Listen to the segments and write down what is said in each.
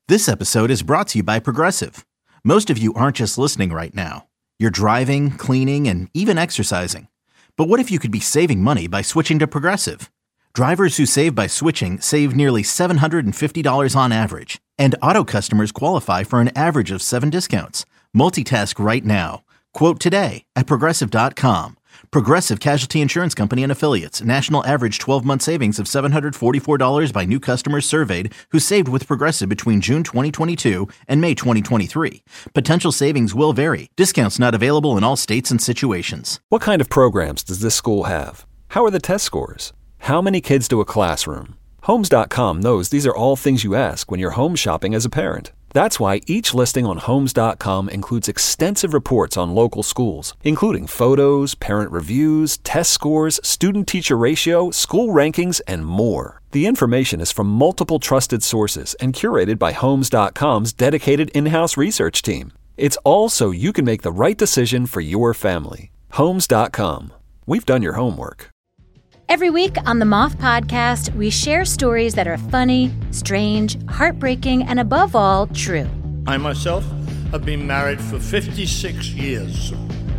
This episode is brought to you by Progressive. Most of you aren't just listening right now. You're driving, cleaning, and even exercising. But what if you could be saving money by switching to Progressive? Drivers who save by switching save nearly $750 on average. And auto customers qualify for an average of 7 discounts. Multitask right now. Quote today at Progressive.com. Progressive Casualty Insurance Company and Affiliates. National average 12-month savings of $744 by new customers surveyed who saved with Progressive between June 2022 and May 2023. Potential savings will vary. Discounts not available in all states and situations. What kind of programs does this school have? How are the test scores? How many kids do a classroom? Homes.com knows these are all things you ask when you're home shopping as a parent. That's why each listing on Homes.com includes extensive reports on local schools, including photos, parent reviews, test scores, student-teacher ratio, school rankings, and more. The information is from multiple trusted sources and curated by Homes.com's dedicated in-house research team. It's all so you can make the right decision for your family. Homes.com. We've done your homework. Every week on the Moth Podcast, we share stories that are funny, strange, heartbreaking, and above all, true. I myself have been married for 56 years.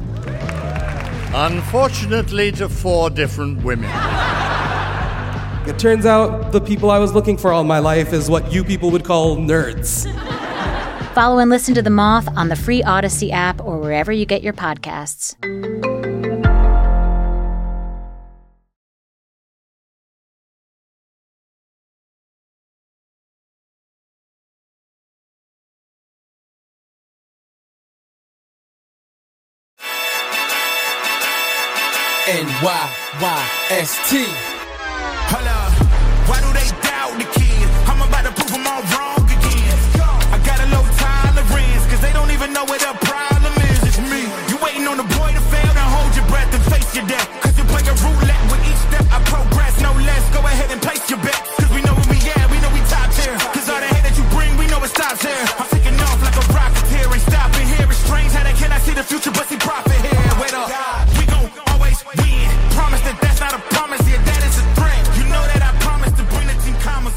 Unfortunately, to 4 different women. It turns out the people I was looking for all my life is what you people would call nerds. Follow and listen to The Moth on the free Odyssey app or wherever you get your podcasts. NYYST. Holla, why do they doubt the kid? I'm about to prove them all wrong again. I got a low tolerance, cause they don't even know what the problem is. It's me. You waiting on the boy to fail, then hold your breath and face your death. Cause you play a roulette with each step. I progress, no less. Go ahead and place your bet. Cause we know where we at, we know we top tier. Cause all the hate that you bring, we know it stops here. I'm taking off like a rocketeer and stopping here. It's strange how they cannot see the future, but see profit here. Wait up, we gon' always win. Promise that that's not a promise, yeah, that is a threat. You know that I promise to bring the team commas.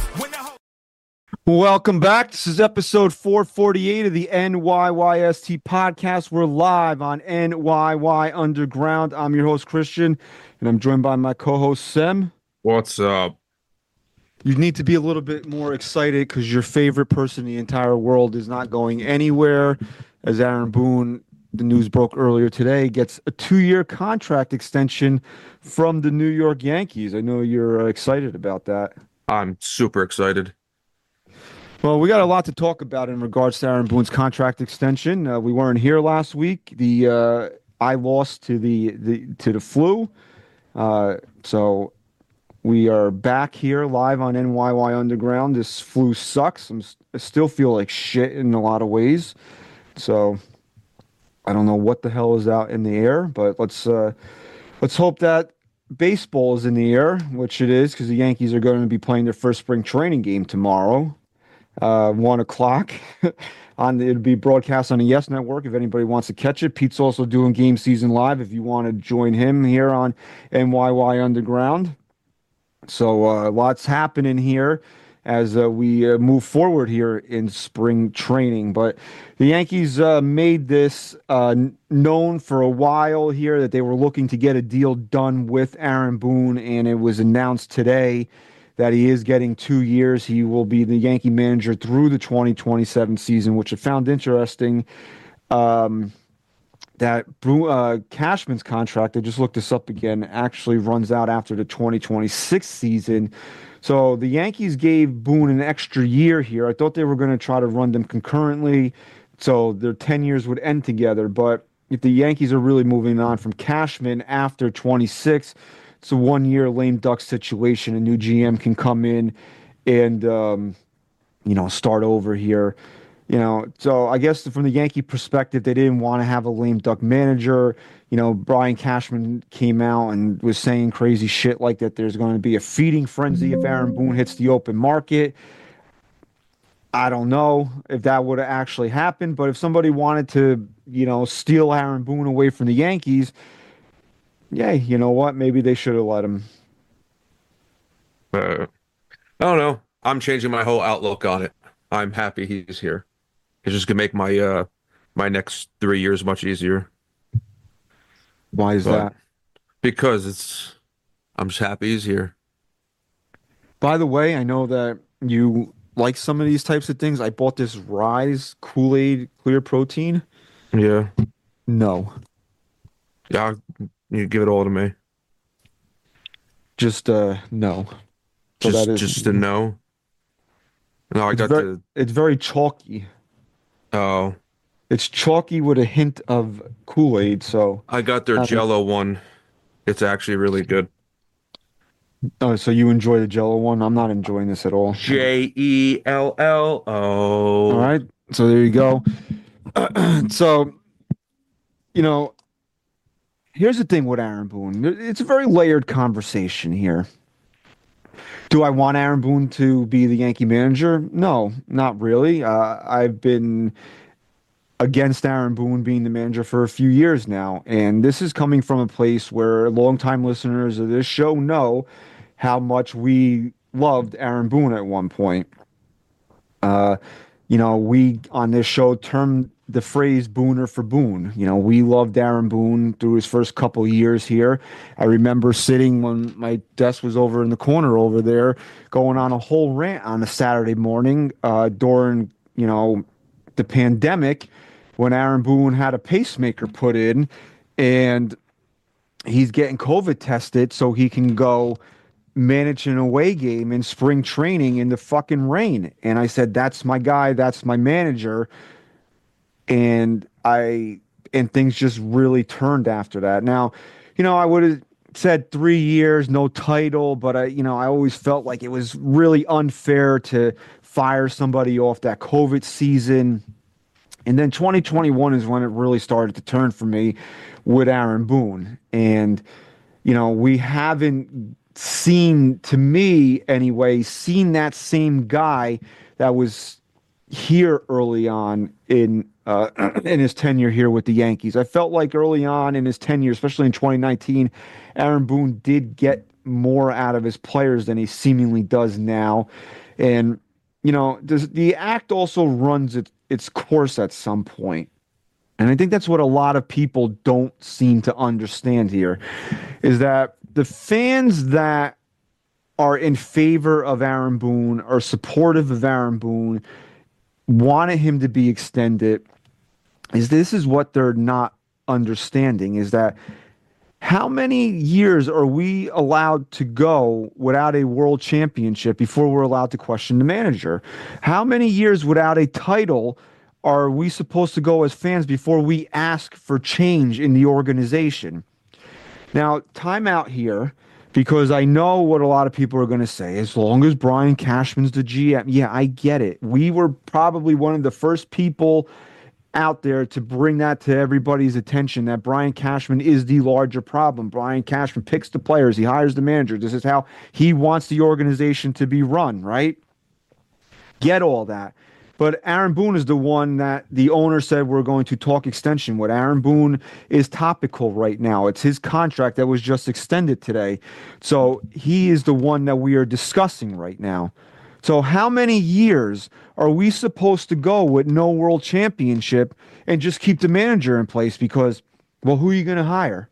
Welcome back. This is episode 448 of the NYYST podcast. We're live on NYY Underground. I'm your host, Christian, and I'm joined by my co-host, Sem. What's up? You need to be a little bit more excited because your favorite person in the entire world is not going anywhere. As Aaron Boone, the news broke earlier today, gets a 2-year contract extension from the New York Yankees. I know you're excited about that. I'm super excited. Well, we got a lot to talk about in regards to Aaron Boone's contract extension. We weren't here last week. I lost to the flu, so we are back here live on NYY Underground. This flu sucks. I still feel like shit in a lot of ways. So I don't know what the hell is out in the air, but let's hope that baseball is in the air, which it is, because the Yankees are going to be playing their first spring training game tomorrow, 1 o'clock. It'll be broadcast on the Yes Network if anybody wants to catch it. Pete's also doing Game Season Live if you want to join him here on NYY Underground. So lots happening here as we move forward here in spring training. But the Yankees made this known for a while here that they were looking to get a deal done with Aaron Boone, and it was announced today that he is getting 2 years. He will be the Yankee manager through the 2027 season, which I found interesting. That Cashman's contract, I just looked this up again, actually runs out after the 2026 season. So the Yankees gave Boone an extra year here. I thought they were going to try to run them concurrently, so their 10 years would end together. But if the Yankees are really moving on from Cashman after 26, it's a 1-year lame duck situation. A new GM can come in and, start over here. So I guess from the Yankee perspective, they didn't want to have a lame duck manager. Brian Cashman came out and was saying crazy shit like that there's going to be a feeding frenzy if Aaron Boone hits the open market. I don't know if that would have actually happened, but if somebody wanted to, steal Aaron Boone away from the Yankees, yeah, you know what? Maybe they should have let him. I don't know. I'm changing my whole outlook on it. I'm happy he's here. It's just gonna make my next 3 years much easier. Why is But that? because I'm just happy he's here. By the way, I know that you like some of these types of things. I bought this Rise Kool-Aid Clear Protein. Yeah. No, Yeah, you give it all to me. just no. So Just that is just to know. No, I it's got very the it's very chalky. oh, It's chalky with a hint of Kool-Aid. So, I got their uh, Jello one. It's actually really good. oh, so you enjoy the Jello one? I'm not enjoying this at all. All Jello. right. So there you go. So, you know, here's the thing with Aaron Boone. It's a very layered conversation here. Do I want Aaron Boone to be the Yankee manager? No, not really. I've been against Aaron Boone being the manager for a few years now, and this is coming from a place where longtime listeners of this show know how much we loved Aaron Boone at one point. Uh, we on this show termed the phrase Booner for Boone. We loved Aaron Boone through his first couple years here. I remember sitting when my desk was over in the corner over there, going on a whole rant on a Saturday morning during, the pandemic when Aaron Boone had a pacemaker put in and he's getting COVID tested so he can go manage an away game in spring training in the fucking rain. And I said, that's my guy, that's my manager. And things just really turned after that. Now, I would have said 3 years, no title, but I always felt like it was really unfair to fire somebody off that COVID season. And then 2021 is when it really started to turn for me with Aaron Boone. And, we haven't seen, to me anyway, seen that same guy that was here early on in his tenure here with the Yankees. I felt like early on in his tenure, especially in 2019, Aaron Boone did get more out of his players than he seemingly does now. And, the act also runs its course at some point. And I think that's what a lot of people don't seem to understand here, is that the fans that are in favor of Aaron Boone, are supportive of Aaron Boone, wanted him to be extended, this is what they're not understanding, is that how many years are we allowed to go without a world championship before we're allowed to question the manager? How many years without a title are we supposed to go as fans before we ask for change in the organization? Now, time out here, because I know what a lot of people are going to say. As long as Brian Cashman's the GM. Yeah, I get it. We were probably one of the first people out there to bring that to everybody's attention, that Brian Cashman is the larger problem. Brian Cashman picks the players. He hires the manager. This is how he wants the organization to be run, right? Get all that. But Aaron Boone is the one that the owner said we're going to talk extension with. Aaron Boone is topical right now. It's his contract that was just extended today. So he is the one that we are discussing right now. So how many years are we supposed to go with no world championship and just keep the manager in place? Because, well, who are you going to hire?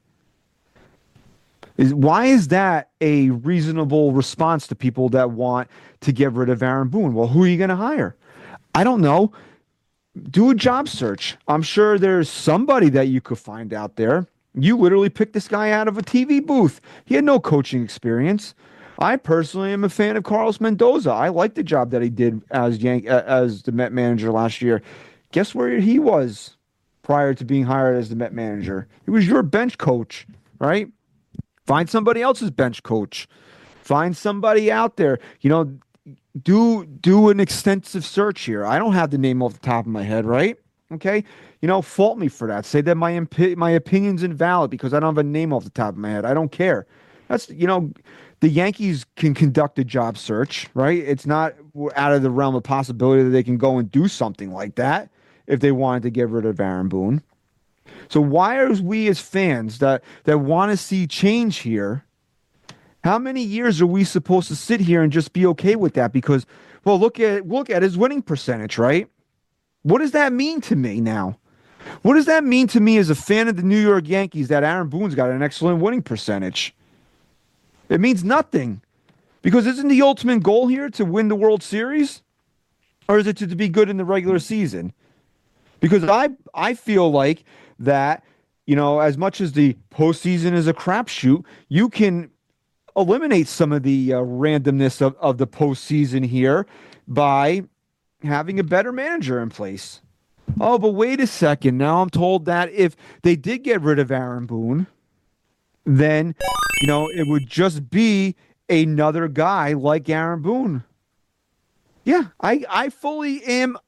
Why is that a reasonable response to people that want to get rid of Aaron Boone? Well, who are you going to hire? I don't know. Do a job search. I'm sure there's somebody that you could find out there. You literally picked this guy out of a TV booth. He had no coaching experience. I personally am a fan of Carlos Mendoza. I like the job that he did as the Met manager last year. Guess where he was prior to being hired as the Met manager? He was your bench coach, right? Find somebody else's bench coach. Find somebody out there. Do an extensive search here. I don't have the name off the top of my head, right? Okay? Fault me for that. Say that my opinion's invalid because I don't have a name off the top of my head. I don't care. That's, the Yankees can conduct a job search, right? It's not out of the realm of possibility that they can go and do something like that if they wanted to get rid of Aaron Boone. So why are we as fans that want to see change here, how many years are we supposed to sit here and just be okay with that? Because, Well, look at his winning percentage, right? What does that mean to me now? What does that mean to me as a fan of the New York Yankees that Aaron Boone's got an excellent winning percentage? It means nothing. Because isn't the ultimate goal here to win the World Series? Or is it to be good in the regular season? Because I feel like that, as much as the postseason is a crapshoot, you can eliminate some of the randomness of the postseason here by having a better manager in place. Oh, but wait a second. Now I'm told that if they did get rid of Aaron Boone, then, it would just be another guy like Aaron Boone. Yeah, I fully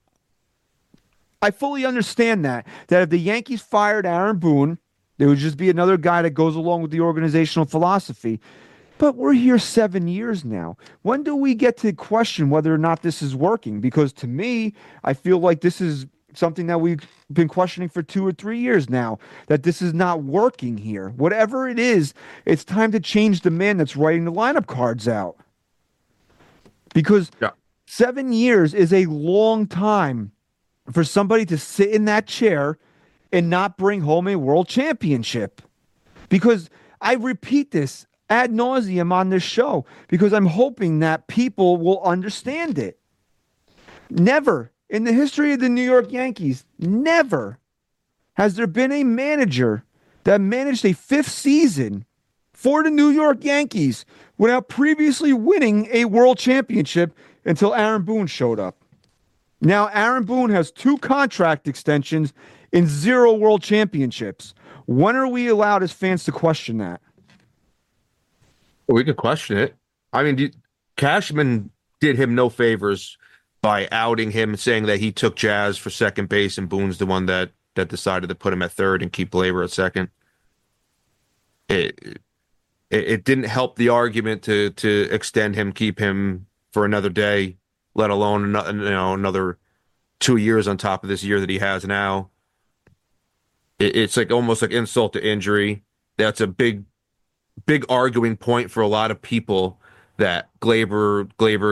understand that if the Yankees fired Aaron Boone, there would just be another guy that goes along with the organizational philosophy. But we're here 7 years now. When do we get to question whether or not this is working? Because to me, I feel like this is something that we've been questioning for 2 or 3 years now, that this is not working here. Whatever it is, it's time to change the man that's writing the lineup cards out. Because 7 years is a long time for somebody to sit in that chair and not bring home a world championship. Because I repeat this ad nauseum on this show, because I'm hoping that people will understand it. Never in the history of the New York Yankees, never has there been a manager that managed a 5th season for the New York Yankees without previously winning a world championship until Aaron Boone showed up. Now, Aaron Boone has 2 contract extensions and 0 world championships. When are we allowed as fans to question that? Well, we could question it. I mean, Cashman did him no favors by outing him, saying that he took Jazz for second base and Boone's the one that decided to put him at third and keep Gleyber at second. It didn't help the argument to extend him, keep him for another day, let alone another 2 years on top of this year that he has now. It's like almost like insult to injury. That's a big arguing point for a lot of people, that Gleyber,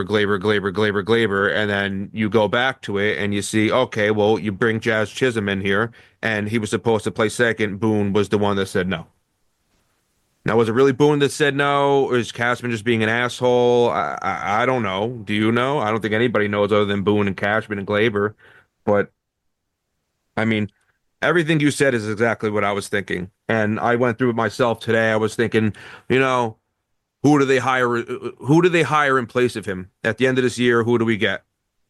and then you go back to it and you see, okay, well, you bring Jazz Chisholm in here, and he was supposed to play second. Boone was the one that said no. Now, was it really Boone that said no, or is Cashman just being an asshole? I don't know. Do you know? I don't think anybody knows other than Boone and Cashman and Gleyber. But, I mean, everything you said is exactly what I was thinking. And I went through it myself today. I was thinking, who do they hire? Who do they hire in place of him at the end of this year? Who do we get?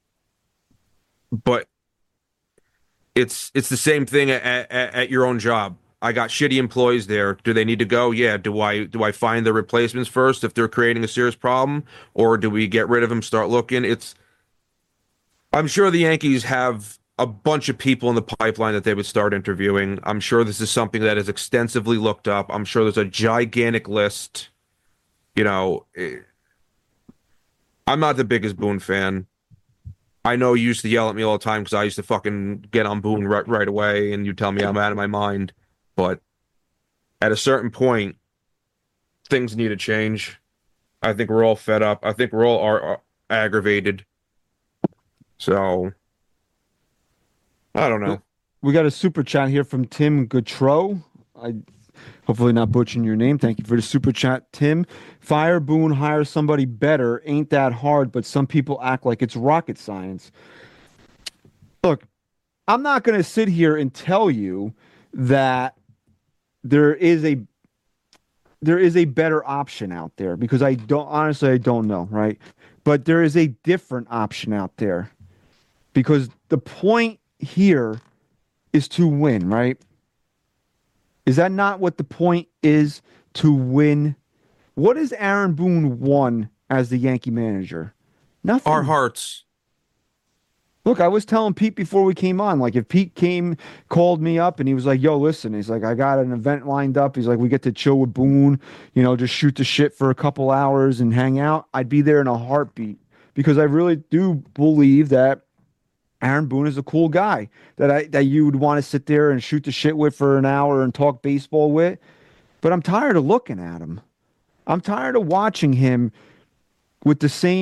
But it's the same thing at your own job. I got shitty employees there. Do they need to go? Yeah. Do I find the replacements first if they're creating a serious problem, or do we get rid of them, start looking? I'm sure the Yankees have a bunch of people in the pipeline that they would start interviewing. I'm sure this is something that is extensively looked up. I'm sure there's a gigantic list. I'm not the biggest Boone fan. I know you used to yell at me all the time because I used to fucking get on Boone right away, and you tell me I'm out of my mind. But at a certain point, things need to change. I think we're all fed up. I think we're all are aggravated. So, I don't know. We got a super chat here from Tim Gautreau. Hopefully not butchering your name. Thank you for the super chat, Tim. Fire Boone, hire somebody better. Ain't that hard, but some people act like it's rocket science. Look, I'm not going to sit here and tell you that there is a better option out there, because I don't know, right? But there is a different option out there, because the point here is to win, right? Is that not what the point is, to win? What has Aaron Boone won as the Yankee manager? Nothing. Our hearts. Look, I was telling Pete before we came on, like, if Pete called me up and he was like, yo, listen, he's like, I got an event lined up. He's like, we get to chill with Boone, just shoot the shit for a couple hours and hang out. I'd be there in a heartbeat, because I really do believe that Aaron Boone is a cool guy that you would want to sit there and shoot the shit with for an hour and talk baseball with. But I'm tired of looking at him. I'm tired of watching him with the same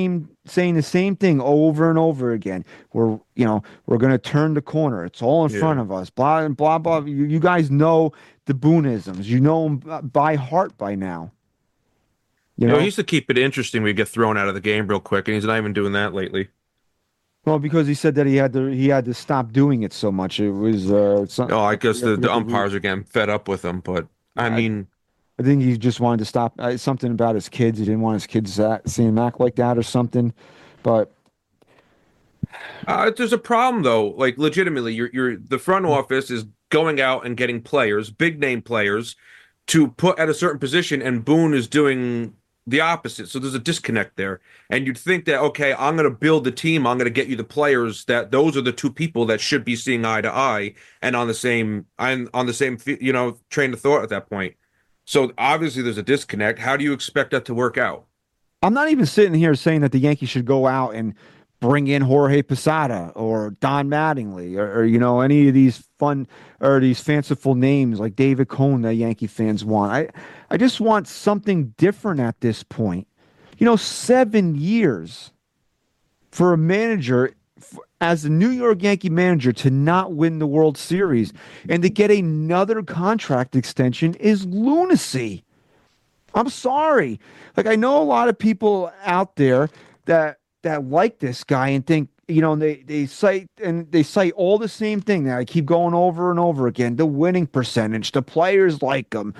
saying the same thing over and over again. We're going to turn the corner. It's all in front of us. Blah and blah blah. You guys know the Booneisms. You know them by heart by now. You know, he used to keep it interesting. We get thrown out of the game real quick, and he's not even doing that lately. Well, because he said that he had to stop doing it so much. It was. I guess the umpires are getting fed up with him. But I mean, I think he just wanted to stop. Something about his kids. He didn't want his kids seeing him act like that or something. But there's a problem though. Like legitimately, the front office is going out and getting players, big name players, to put at a certain position, and Boone is doing the opposite. So there's a disconnect there. And you'd think that, okay, I'm going to build the team. I'm going to get you the players that those are the two people that should be seeing eye to eye and on the same train of thought at that point. So obviously there's a disconnect. How do you expect that to work out? I'm not even sitting here saying that the Yankees should go out and bring in Jorge Posada or Don Mattingly or any of these fun or these fanciful names like David Cone that Yankee fans want. I just want something different at this point. 7 years for a manager as the New York Yankee manager to not win the World Series and to get another contract extension is lunacy. I'm sorry. Like, I know a lot of people out there that like this guy and think, they cite all the same thing that I keep going over and over again. The winning percentage, the players like him,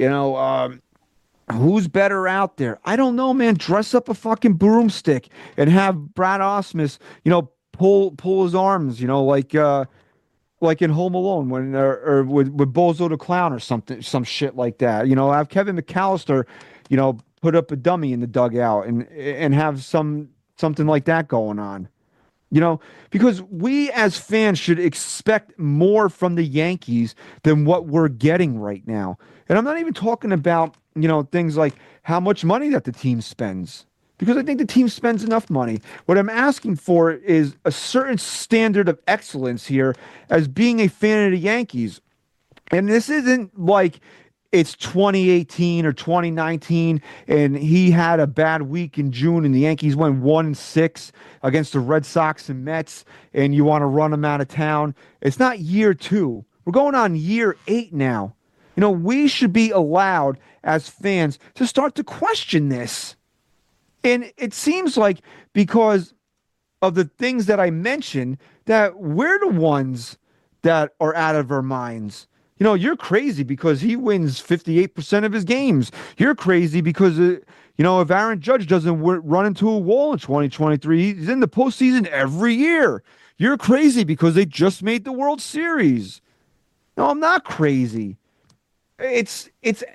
who's better out there? I don't know, man. Dress up a fucking broomstick and have Brad Ausmus, pull his arms, like in Home Alone when or with Bozo the Clown or something, some shit like that. Have Kevin McAllister, put up a dummy in the dugout and have something like that going on. Because we as fans should expect more from the Yankees than what we're getting right now. And I'm not even talking about, things like how much money that the team spends, because I think the team spends enough money. What I'm asking for is a certain standard of excellence here as being a fan of the Yankees. And this isn't like it's 2018 or 2019 and he had a bad week in June and the Yankees went 1-6 against the Red Sox and Mets and you want to run them out of town. It's not year 2. We're going on year 8 now. We should be allowed as fans to start to question this. And it seems like because of the things that I mentioned that we're the ones that are out of our minds. You're crazy because he wins 58% of his games. You're crazy because, if Aaron Judge doesn't run into a wall in 2023, he's in the postseason every year. You're crazy because they just made the World Series. No, I'm not crazy. It's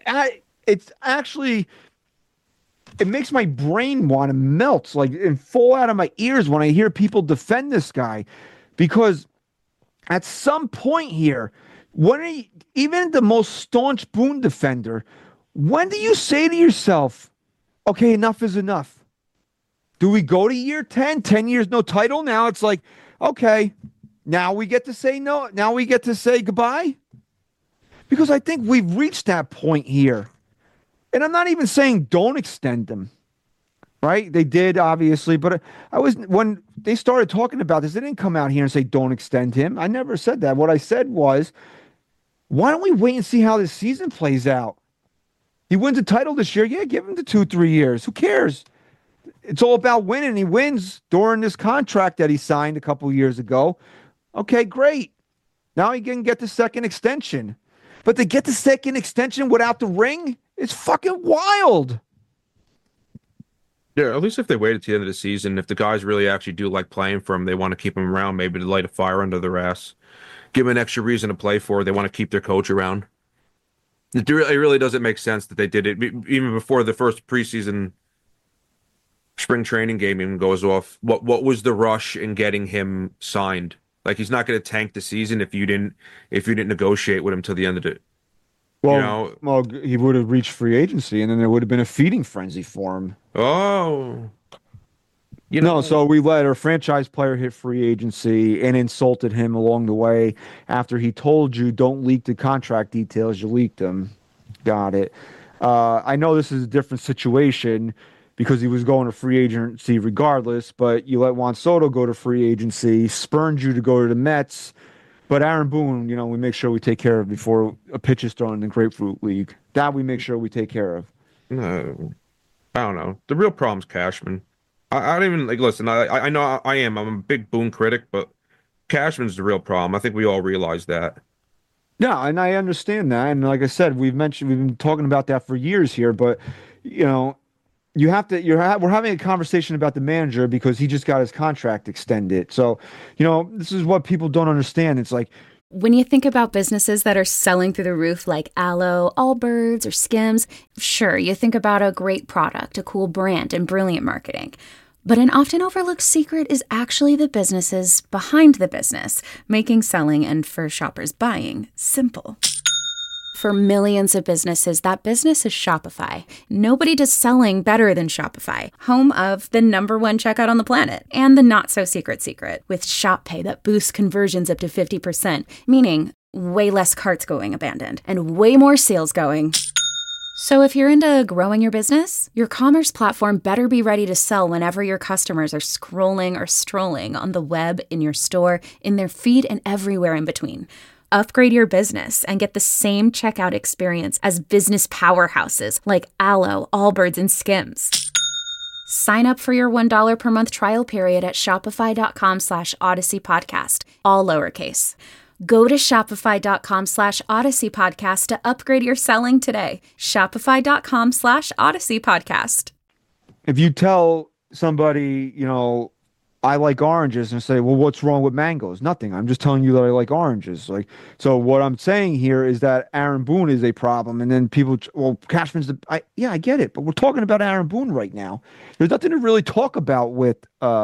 actually, it makes my brain want to melt and fall out of my ears when I hear people defend this guy, because at some point here, even the most staunch Boone defender, when do you say to yourself, okay, enough is enough? Do we go to year 10, 10 years, no title? Now it's like, okay, now we get to say no. Now we get to say goodbye. Because I think we've reached that point here. And I'm not even saying don't extend them. Right? They did, obviously, but when they started talking about this, they didn't come out here and say don't extend him. I never said that. What I said was, why don't we wait and see how this season plays out? He wins a title this year. Yeah, give him the 2-3 years. Who cares? It's all about winning. He wins during this contract that he signed a couple years ago. Okay, great. Now he can get the second extension. But to get the second extension without the ring, it's fucking wild. Yeah, at least if they wait at the end of the season, if the guys really actually do like playing for him, they want to keep him around, maybe to light a fire under their ass. Give him an extra reason to play for. They want to keep their coach around. It really doesn't make sense that they did it even before the first preseason spring training game even goes off. What was the rush in getting him signed? Like, he's not going to tank the season if you didn't negotiate with him till the end of it. Well, he would have reached free agency, and then there would have been a feeding frenzy for him. Oh. So we let our franchise player hit free agency and insulted him along the way after he told you don't leak the contract details. You leaked them. Got it. I know this is a different situation, because he was going to free agency regardless. But you let Juan Soto go to free agency, spurned you to go to the Mets. But Aaron Boone, we make sure we take care of before a pitch is thrown in the Grapefruit League. That we make sure we take care of. No, I don't know. The real problem's Cashman. I don't even listen. I know I'm a big Boone critic, but Cashman's the real problem. I think we all realize that. Yeah, and I understand that. And like I said, we've been talking about that for years here. But you have to. We're having a conversation about the manager because he just got his contract extended. So, this is what people don't understand. It's like, when you think about businesses that are selling through the roof like Aloe, Allbirds, or Skims, sure, you think about a great product, a cool brand, and brilliant marketing. But an often overlooked secret is actually the businesses behind the business, making selling and for shoppers buying simple. For millions of businesses, that business is Shopify. Nobody does selling better than Shopify, home of the #1 checkout on the planet and the not-so-secret secret with Shop Pay that boosts conversions up to 50%, meaning way less carts going abandoned and way more sales going. So if you're into growing your business, your commerce platform better be ready to sell whenever your customers are scrolling or strolling on the web, in your store, in their feed, and everywhere in between. Upgrade your business and get the same checkout experience as business powerhouses like Aloe, Allbirds, and Skims. Sign up for your $1 per month trial period at shopify.com/Odyssey Podcast, all lowercase. Go to shopify.com/Odyssey Podcast to upgrade your selling today. Shopify.com/Odyssey Podcast. if you tell somebody, I like oranges, and say, well, what's wrong with mangoes? Nothing. I'm just telling you that I like oranges. So what I'm saying here is that Aaron Boone is a problem. And then people, well, Cashman's I get it. But we're talking about Aaron Boone right now. There's nothing to really talk about with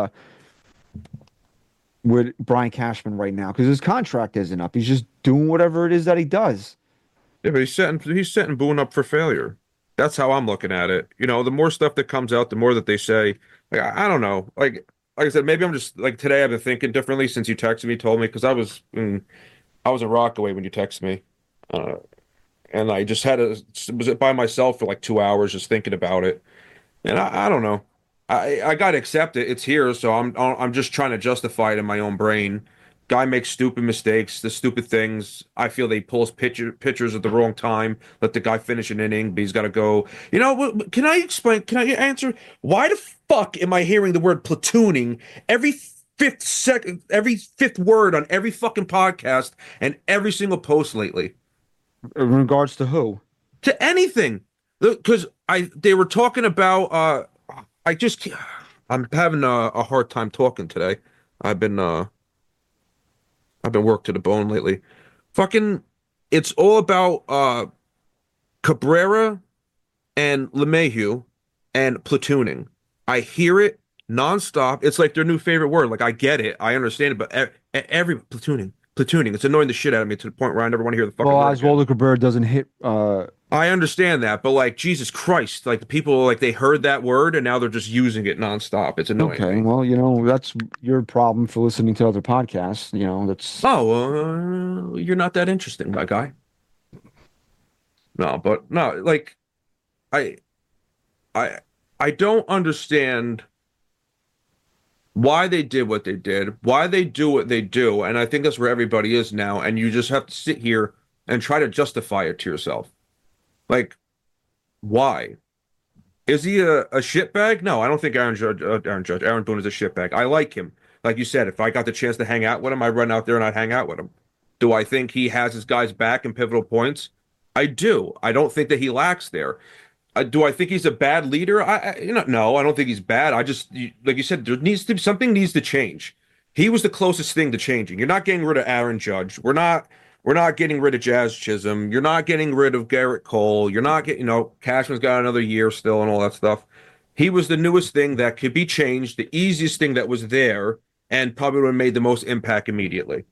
Brian Cashman right now because his contract isn't up. He's just doing whatever it is that he does. Yeah, but he's setting Boone up for failure. That's how I'm looking at it. The more stuff that comes out, the more that they say. I don't know. Like I said, maybe I'm just today. I've been thinking differently since you texted me, told me, because I was a rock away when you texted me, and I just was by myself for 2 hours just thinking about it, and I don't know. I got to accept it. It's here, so I'm just trying to justify it in my own brain. Guy makes stupid mistakes, the stupid things. I feel they pulls pitchers at the wrong time. Let the guy finish an inning, but he's got to go. Can I explain? Can I answer? Why the fuck am I hearing the word platooning every fifth word on every fucking podcast and every single post lately? In regards to who? To anything, because they were talking about. I'm having a hard time talking today. I've been worked to the bone lately. Fucking, it's all about Cabrera and LeMahieu and platooning. I hear it nonstop. It's like their new favorite word. I get it, I understand it, but every platooning. It's annoying the shit out of me to the point where I never want to hear the fucking word. Oswaldo Cabrera doesn't hit. I understand that, but Jesus Christ, the people they heard that word and now they're just using it nonstop. It's annoying. Okay, well, that's your problem for listening to other podcasts. That's. Oh, you're not that interesting, my guy. No, but no, I don't understand why they did what they did, why they do what they do, and I think that's where everybody is now. And you just have to sit here and try to justify it to yourself. Why? Is he a shitbag? No, I don't think Aaron Boone is a shitbag. I like him. Like you said, if I got the chance to hang out with him, I'd run out there and I'd hang out with him. Do I think he has his guys back in pivotal points? I do. I don't think that he lacks there. Do I think he's a bad leader? No, I don't think he's bad. I just, like you said, something needs to change. He was the closest thing to changing. You're not getting rid of Aaron Judge. We're not getting rid of Jazz Chisholm. You're not getting rid of Garrett Cole. You're not getting, Cashman's got another year still and all that stuff. He was the newest thing that could be changed, the easiest thing that was there, and probably would have made the most impact immediately.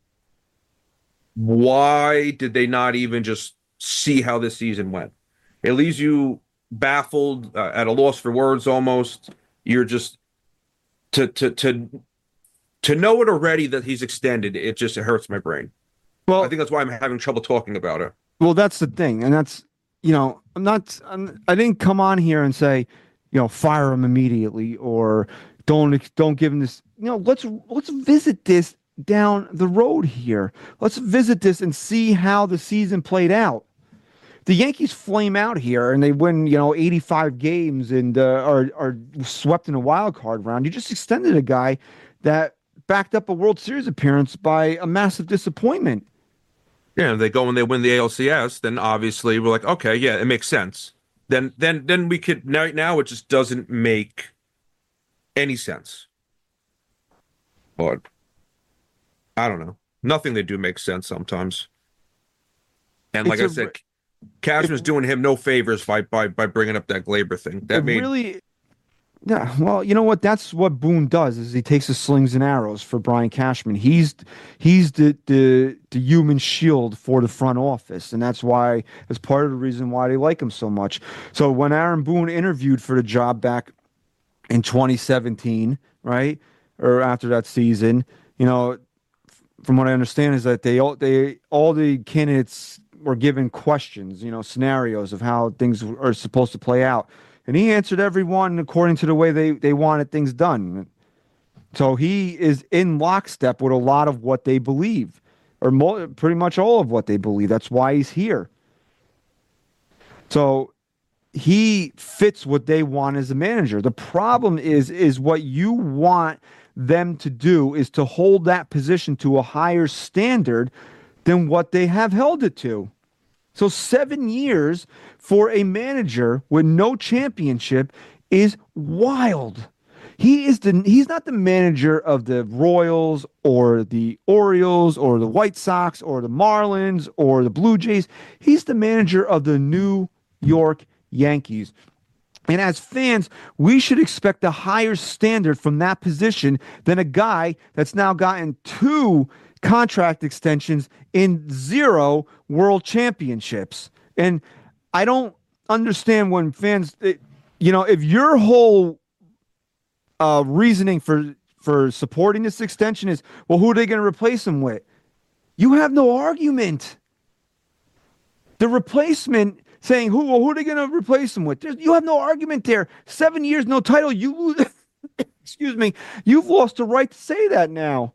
Why did they not even just see how this season went? It leaves you baffled, at a loss for words almost. You're just to know it already that he's extended, it hurts my brain. Well, I think that's why I'm having trouble talking about it. Well, that's the thing, and that's I didn't come on here and say fire him immediately, or don't give him this. Let's visit this down the road here. Let's visit this and see how the season played out. The Yankees flame out here and they win, 85 games and are swept in a wild card round. You just extended a guy that backed up a World Series appearance by a massive disappointment. Yeah, they go and they win the ALCS, then obviously we're like, okay, yeah, it makes sense. Then we could now it just doesn't make any sense. But I don't know. Nothing they do makes sense sometimes. And like I said, Cashman's doing him no favors by bringing up that Glaber thing. Yeah, well, you know what? That's what Boone does. Is he takes the slings and arrows for Brian Cashman. He's the human shield for the front office, and that's part of the reason why they like him so much. So when Aaron Boone interviewed for the job back in 2017, right, or after that season, from what I understand is that all the candidates were given questions, scenarios of how things are supposed to play out. And he answered every one according to the way they wanted things done. So he is in lockstep with a lot of what they believe, or pretty much all of what they believe. That's why he's here. So he fits what they want as a manager. The problem is what you want them to do is to hold that position to a higher standard than what they have held it to. So 7 years for a manager with no championship is wild. He's not the manager of the Royals or the Orioles or the White Sox or the Marlins or the Blue Jays. He's the manager of the New York Yankees. And as fans, we should expect a higher standard from that position than a guy that's now gotten 2 contract extensions in 0 world championships. And I don't understand when fans, if your whole reasoning for supporting this extension is, well, who are they going to replace him with? You have no argument. The replacement saying, who are they going to replace him with? You have no argument there. 7 years, no title. You lose. Excuse me. You've lost the right to say that now.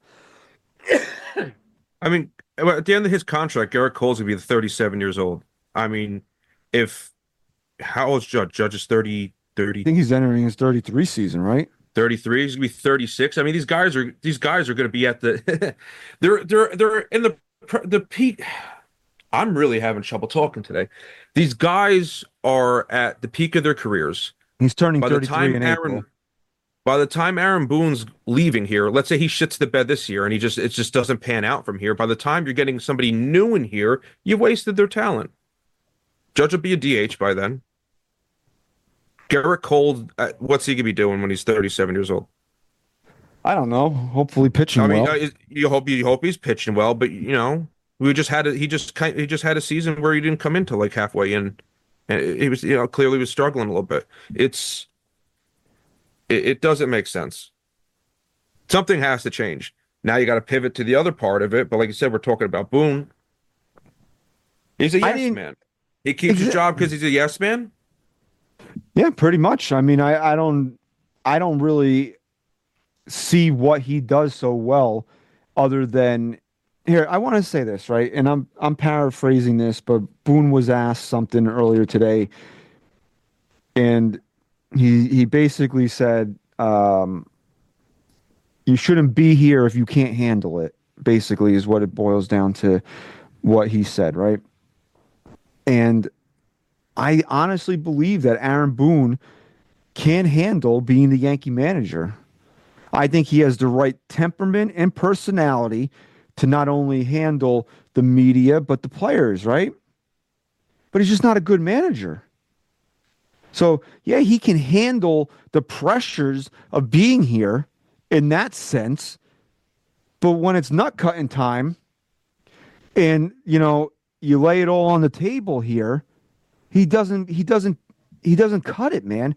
I mean, at the end of his contract, Garrett Cole's going to be 37 years old. I mean, how old is Judge? Judge is 30. I think he's entering his 33 season, right? 33. He's going to be 36. I mean, these guys are going to be at the they're in the peak. I'm really having trouble talking today. These guys are at the peak of their careers. He's turning 33 in April. By the time Aaron Boone's leaving here, let's say he shits the bed this year and it just doesn't pan out from here. By the time you're getting somebody new in here, you've wasted their talent. Judge will be a DH by then. Garrett Cole, what's he gonna be doing when he's 37 years old? I don't know. Hopefully pitching well. You hope he's pitching well, but he just had a season where he didn't come in till like halfway in, and he was clearly was struggling a little bit. It doesn't make sense. Something has to change. Now you got to pivot to the other part of it. But like you said, we're talking about Boone. He's a yes man. He keeps his job because he's a yes man. Yeah, pretty much. I mean, I don't really see what he does so well, other than here. I want to say this, right, and I'm paraphrasing this, but Boone was asked something earlier today, and he basically said, you shouldn't be here if you can't handle it, basically is what it boils down to, what he said, right? And I honestly believe that Aaron Boone can handle being the Yankee manager. I think he has the right temperament and personality to not only handle the media, but the players, right? But he's just not a good manager. So, yeah, he can handle the pressures of being here in that sense. But when it's nut cutting time and, you lay it all on the table here, he doesn't cut it, man.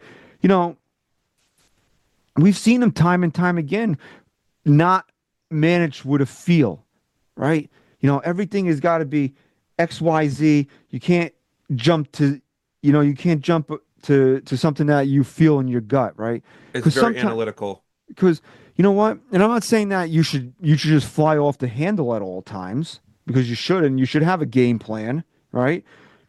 We've seen him time and time again not manage with a feel, right? Everything has got to be XYZ. You can't jump to to something that you feel in your gut, right? It's very analytical. Because you know what? And I'm not saying that you should just fly off the handle at all times, because you shouldn't. You should have a game plan, right?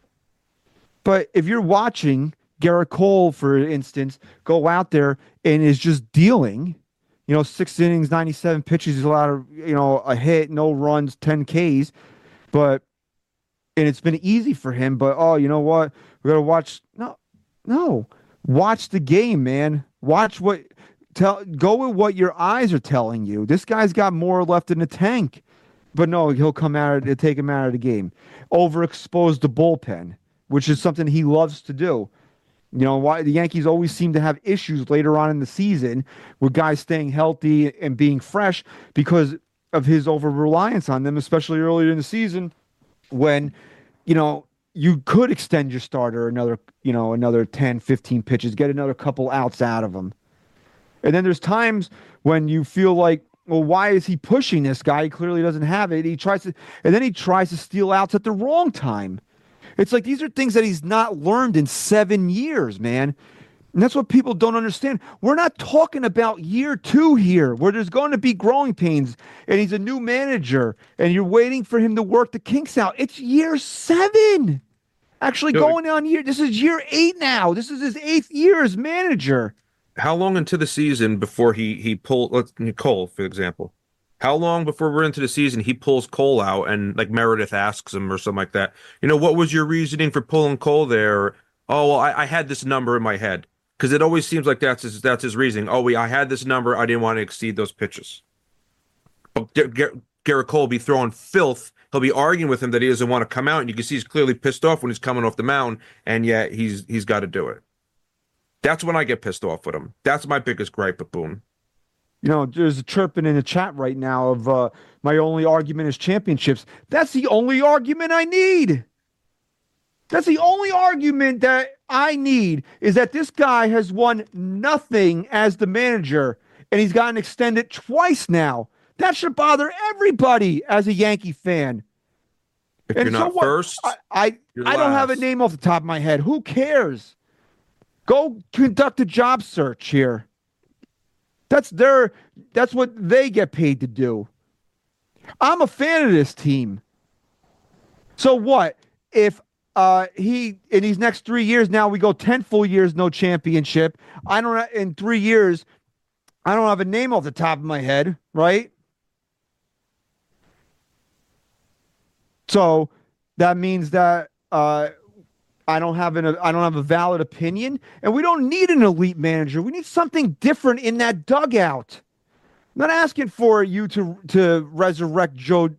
But if you're watching Garrett Cole, for instance, go out there and is just dealing, 6 innings, 97 pitches, he's allowed, a hit, no runs, 10 Ks, and it's been easy for him. But oh, you know what? We gotta watch. No, watch the game, man. Watch go with what your eyes are telling you. This guy's got more left in the tank. But no, he'll come out to take him out of the game. Overexpose the bullpen, which is something he loves to do. Why the Yankees always seem to have issues later on in the season with guys staying healthy and being fresh because of his over-reliance on them, especially earlier in the season when, you could extend your starter another 10, 15 pitches, get another couple outs out of him. And then there's times when you feel like, well, why is he pushing this guy? He clearly doesn't have it. He tries to steal outs at the wrong time. It's like these are things that he's not learned in 7 years, man. And that's what people don't understand. We're not talking about year 2 here, where there's going to be growing pains, and he's a new manager, and you're waiting for him to work the kinks out. It's year 7. Actually, this is year 8 now. This is his 8th year as manager. How long into the season before he pulled Cole, for example? How long before we're into the season he pulls Cole out and like Meredith asks him or something like that? What was your reasoning for pulling Cole there? Oh, well, I had this number in my head, because it always seems like that's his reasoning. Oh, I had this number. I didn't want to exceed those pitches. Garrett Cole will be throwing filth. He'll be arguing with him that he doesn't want to come out, and you can see he's clearly pissed off when he's coming off the mound, and yet he's got to do it. That's when I get pissed off with him. That's my biggest gripe with Boone. There's a chirping in the chat right now of my only argument is championships. That's the only argument I need. That's the only argument that I need, is that this guy has won nothing as the manager, and he's gotten extended twice now. That should bother everybody as a Yankee fan. If you're not first, I don't have a name off the top of my head. Who cares? Go conduct a job search here. That's what they get paid to do. I'm a fan of this team. So what? If he in these next 3 years, now we go 10 full years, no championship. In 3 years, I don't have a name off the top of my head, right? So that means that I don't have a valid opinion, and we don't need an elite manager. We need something different in that dugout. I'm not asking for you to resurrect Joe,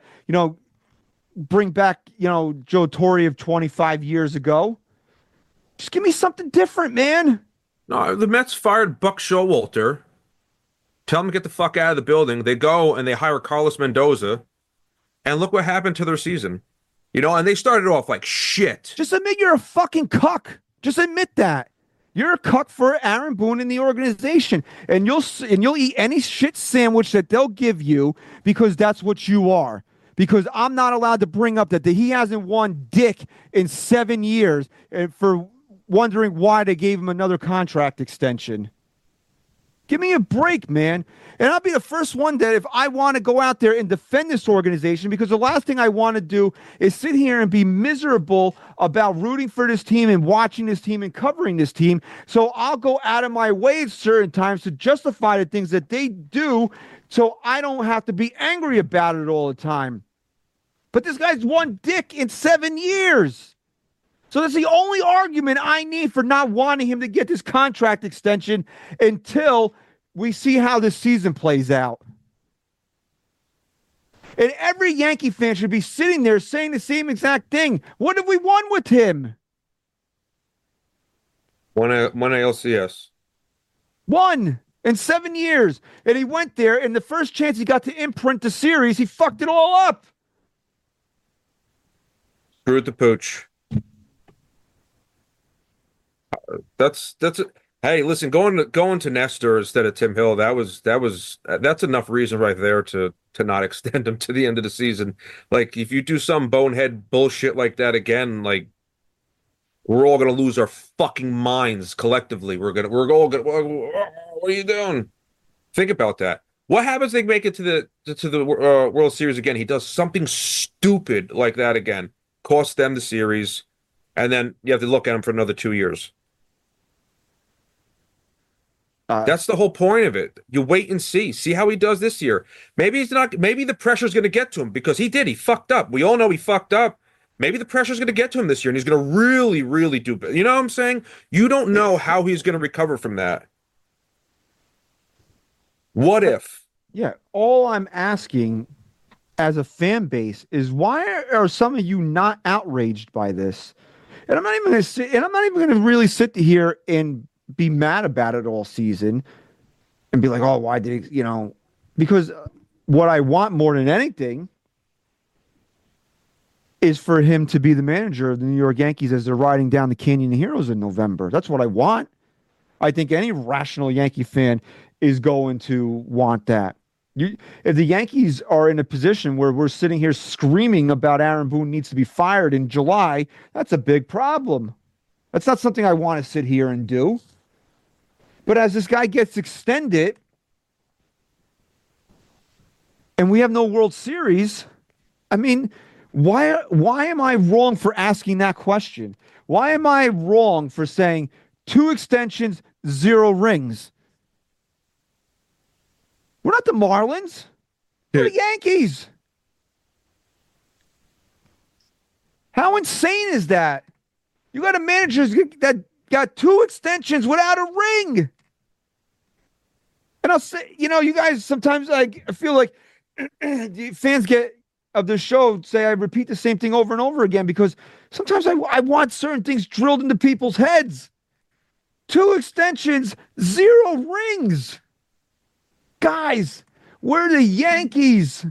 bring back, Joe Torre of 25 years ago. Just give me something different, man. No, the Mets fired Buck Showalter. Tell them to get the fuck out of the building. They go and they hire Carlos Mendoza, and look what happened to their season. And they started off like shit. Just admit you're a fucking cuck. Just admit that. You're a cuck for Aaron Boone and the organization. And you'll eat any shit sandwich that they'll give you, because that's what you are. Because I'm not allowed to bring up that he hasn't won dick in 7 years, and for wondering why they gave him another contract extension. Give me a break, man. And I'll be the first one that if I want to go out there and defend this organization, because the last thing I want to do is sit here and be miserable about rooting for this team and watching this team and covering this team. So I'll go out of my way at certain times to justify the things that they do, so I don't have to be angry about it all the time. But this guy's won dick in 7 years. So that's the only argument I need for not wanting him to get this contract extension until we see how this season plays out. And every Yankee fan should be sitting there saying the same exact thing. What have we won with him? One ALCS. One in 7 years. And he went there, and the first chance he got to imprint the series, he fucked it all up. Screw the pooch. That's hey, listen, going to Nestor instead of Tim Hill, that's enough reason right there to not extend him to the end of the season. Like, if you do some bonehead bullshit like that again, like, we're all gonna lose our fucking minds collectively. We're all gonna. What are you doing? Think about that. What happens if they make it to the World Series again? He does something stupid like that again, costs them the series, and then you have to look at him for another 2 years. That's the whole point of it. You wait and see how he does this year. Maybe he's not. Maybe the pressure's going to get to him because he did. He fucked up. We all know he fucked up. Maybe the pressure's going to get to him this year, and he's going to really, really do. You know what I'm saying? You don't know how he's going to recover from that. What if? Yeah, all I'm asking as a fan base is why are some of you not outraged by this? And I'm not even going to sit. And I'm not even going to really sit here and be mad about it all season and be like, oh, why did he, because what I want more than anything is for him to be the manager of the New York Yankees as they're riding down the Canyon of Heroes in November. That's what I want. I think any rational Yankee fan is going to want that. If the Yankees are in a position where we're sitting here screaming about Aaron Boone needs to be fired in July, that's a big problem. That's not something I want to sit here and do. But as this guy gets extended and we have no World Series, I mean, why am I wrong for asking that question? Why am I wrong for saying 2 extensions, 0 rings? We're not the Marlins. We're the Yankees. How insane is that? You got a manager that got 2 extensions without a ring. And I'll say, you guys sometimes I feel like fans of the show say I repeat the same thing over and over again because sometimes I want certain things drilled into people's heads. 2 extensions, 0 rings. Guys, we're the Yankees.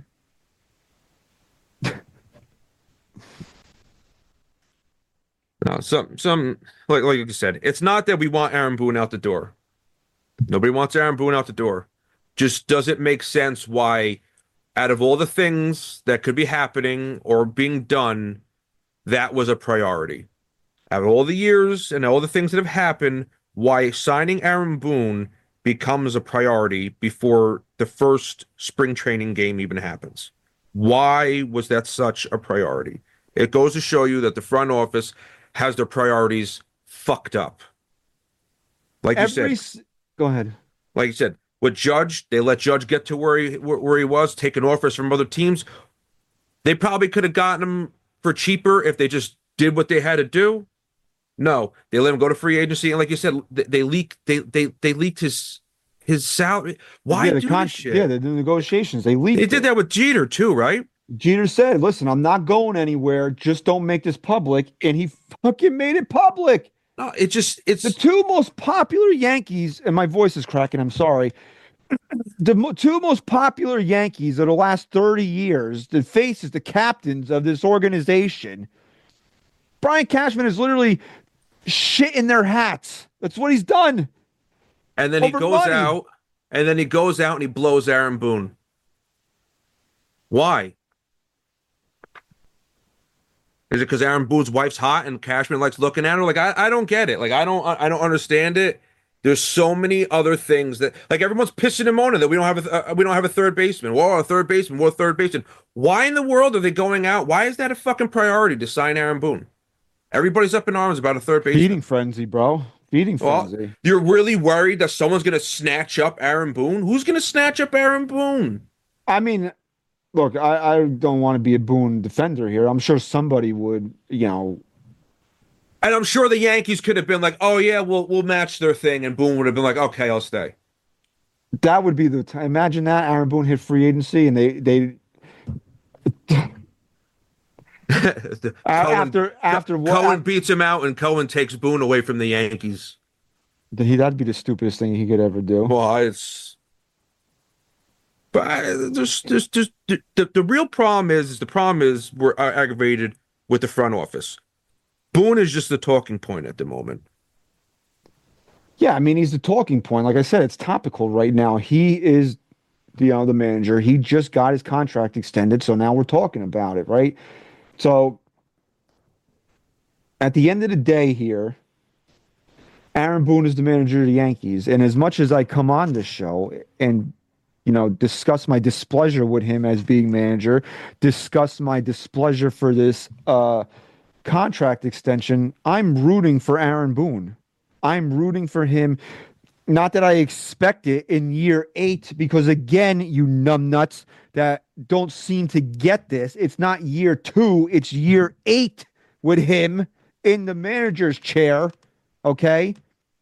No, some like you said, it's not that we want Aaron Boone out the door. Nobody wants Aaron Boone out the door. Just doesn't make sense why, out of all the things that could be happening or being done, that was a priority. Out of all the years and all the things that have happened, why signing Aaron Boone becomes a priority before the first spring training game even happens. Why was that such a priority? It goes to show you that the front office has their priorities fucked up. Like you said. Go ahead. Like you said, with Judge, they let Judge get to where he was, taking offers from other teams. They probably could have gotten him for cheaper if they just did what they had to do. No, they let him go to free agency, and like you said, they leaked his salary. Why do this shit? Yeah, the negotiations. They leaked. They did that with Jeter too, right? Jeter said, "Listen, I'm not going anywhere. Just don't make this public," and he fucking made it public. No, it's the 2 most popular Yankees, and my voice is cracking. I'm sorry. The 2 most popular Yankees of the last 30 years, the faces, the captains of this organization. Brian Cashman is literally shit in their hats. That's what he's done. And then he goes out and he blows Aaron Boone. Why? Is it because Aaron Boone's wife's hot and Cashman likes looking at her? Like I don't get it. Like I don't understand it. There's so many other things that like everyone's pissing and moaning that we don't have a third baseman. Whoa, a third baseman. Whoa, a third baseman. Why in the world are they going out? Why is that a fucking priority to sign Aaron Boone? Everybody's up in arms about a third baseman. Feeding frenzy, bro. Feeding frenzy. Well, you're really worried that someone's gonna snatch up Aaron Boone? Who's gonna snatch up Aaron Boone? I mean, look, I don't want to be a Boone defender here. I'm sure somebody would, And I'm sure the Yankees could have been like, "Oh yeah, we'll match their thing," and Boone would have been like, "Okay, I'll stay." That would be the time. Imagine that Aaron Boone hit free agency, and they after what Cohen beats him out, and Cohen takes Boone away from the Yankees. That'd be the stupidest thing he could ever do. Well, the real problem is we're aggravated with the front office. Boone is just the talking point at the moment. Yeah, I mean, he's the talking point. Like I said, it's topical right now. He is the manager. He just got his contract extended, so now we're talking about it, right? So At the end of the day here, Aaron Boone is the manager of the Yankees. And as much as I come on this show and, discuss my displeasure with him as being manager, discuss my displeasure for this contract extension, I'm rooting for Aaron Boone. I'm rooting for him. Not that I expect it in year 8, because again, you numbnuts that don't seem to get this. It's not year 2, it's year 8 with him in the manager's chair. Okay.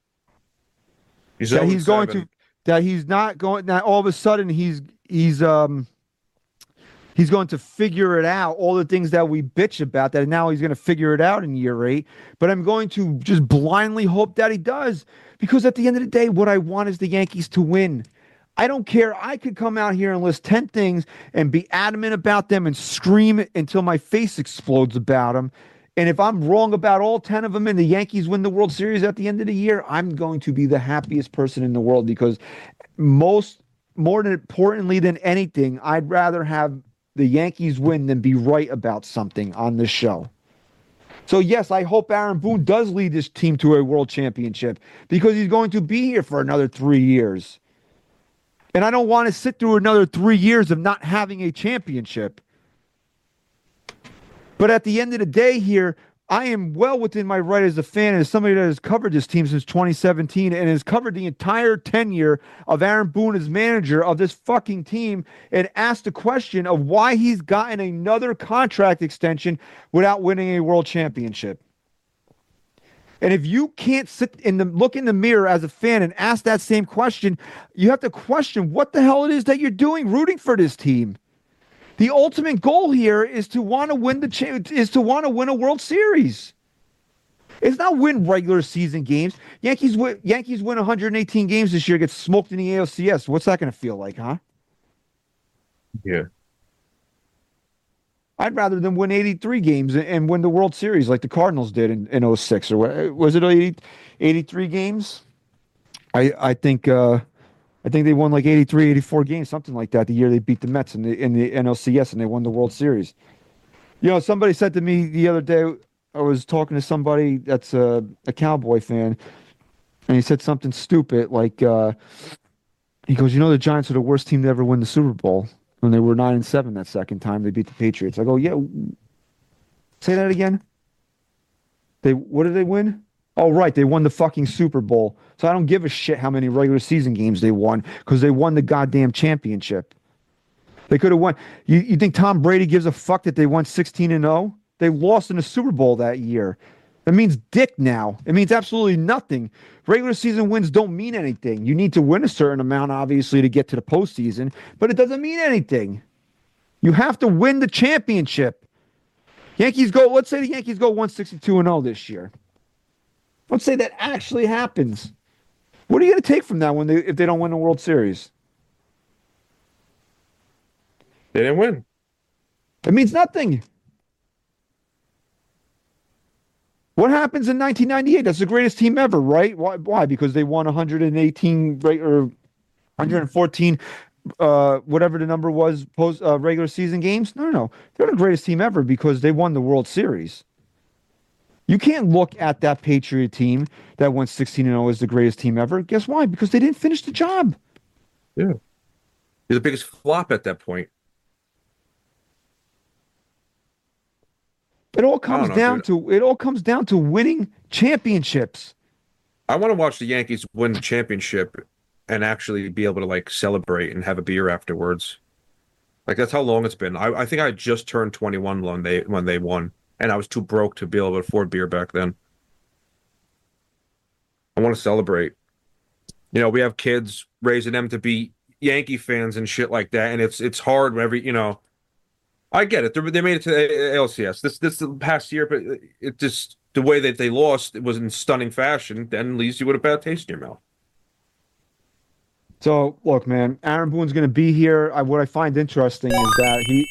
That he's going to, that he's not going, that all of a sudden he's going to figure it out. All the things that we bitch about, that now he's going to figure it out in year 8. But I'm going to just blindly hope that he does, because at the end of the day, what I want is the Yankees to win. I don't care. I could come out here and list 10 things and be adamant about them and scream until my face explodes about them. And if I'm wrong about all 10 of them and the Yankees win the World Series at the end of the year, I'm going to be the happiest person in the world, because more than importantly than anything, I'd rather have the Yankees win than be right about something on this show. So yes, I hope Aaron Boone does lead this team to a world championship, because he's going to be here for another 3 years. And I don't want to sit through another 3 years of not having a championship. But at the end of the day here, I am well within my right as a fan, as somebody that has covered this team since 2017 and has covered the entire tenure of Aaron Boone as manager of this fucking team, and asked the question of why he's gotten another contract extension without winning a world championship. And if you can't look in the mirror as a fan and ask that same question, you have to question what the hell it is that you're doing rooting for this team. The ultimate goal here is to want to win a World Series. It's not win regular season games. Yankees win 118 games this year, get smoked in the ALCS. What's that going to feel like, huh? Yeah. I'd rather than win 83 games and win the World Series like the Cardinals did in 06, or what was it, 83 games? I think they won like 83, 84 games, something like that, the year they beat the Mets in the NLCS and they won the World Series. Somebody said to me the other day, I was talking to somebody that's a Cowboy fan, and he said something stupid like, he goes, the Giants are the worst team to ever win the Super Bowl when they were 9-7 that second time they beat the Patriots. I go, yeah, say that again. What did they win? Oh, right. They won the fucking Super Bowl. So I don't give a shit how many regular season games they won, because they won the goddamn championship. They could have won. You think Tom Brady gives a fuck that they won 16-0? They lost in the Super Bowl that year. That means dick now. It means absolutely nothing. Regular season wins don't mean anything. You need to win a certain amount, obviously, to get to the postseason, but it doesn't mean anything. You have to win the championship. Let's say the Yankees go 162-0 this year. Let's say that actually happens. What are you going to take from that if they don't win the World Series? They didn't win. It means nothing. What happens in 1998? That's the greatest team ever, right? Why? Because they won 118 or 114, whatever the number was, regular season games? No. They're the greatest team ever because they won the World Series. You can't look at that Patriot team that went 16-0 as the greatest team ever. Guess why? Because they didn't finish the job. Yeah. You're the biggest flop at that point. It all comes down to winning championships. I want to watch the Yankees win the championship and actually be able to celebrate and have a beer afterwards. That's how long it's been. I think I just turned 21 when they won. And I was too broke to be able to afford beer back then. I want to celebrate. We have kids, raising them to be Yankee fans and shit like that. And it's hard whenever, I get it. They made it to the ALCS this the past year, but it just, the way that they lost, it was in stunning fashion. Then leaves you with a bad taste in your mouth. So, look, man, Aaron Boone's going to be here. What I find interesting is that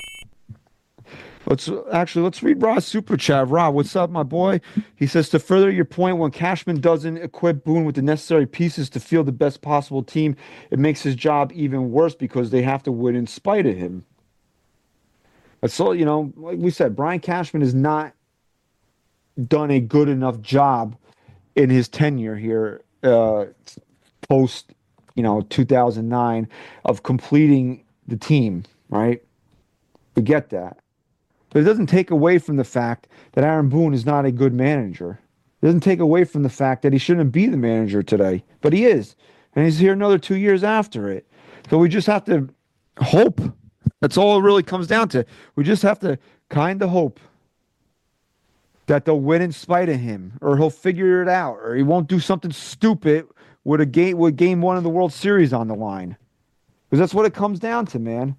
let's read Rob's super chat. Rob, what's up, my boy? He says, to further your point, when Cashman doesn't equip Boone with the necessary pieces to field the best possible team, it makes his job even worse because they have to win in spite of him. So, like we said, Brian Cashman is not done a good enough job in his tenure here, post 2009, of completing the team, right? We get that. But it doesn't take away from the fact that Aaron Boone is not a good manager. It doesn't take away from the fact that he shouldn't be the manager today, but he is. And he's here another 2 years after it. So we just have to hope. That's all it really comes down to. We just have to kind of hope that they'll win in spite of him, or he'll figure it out, or he won't do something stupid with game one of the World Series on the line. Because that's what it comes down to, man.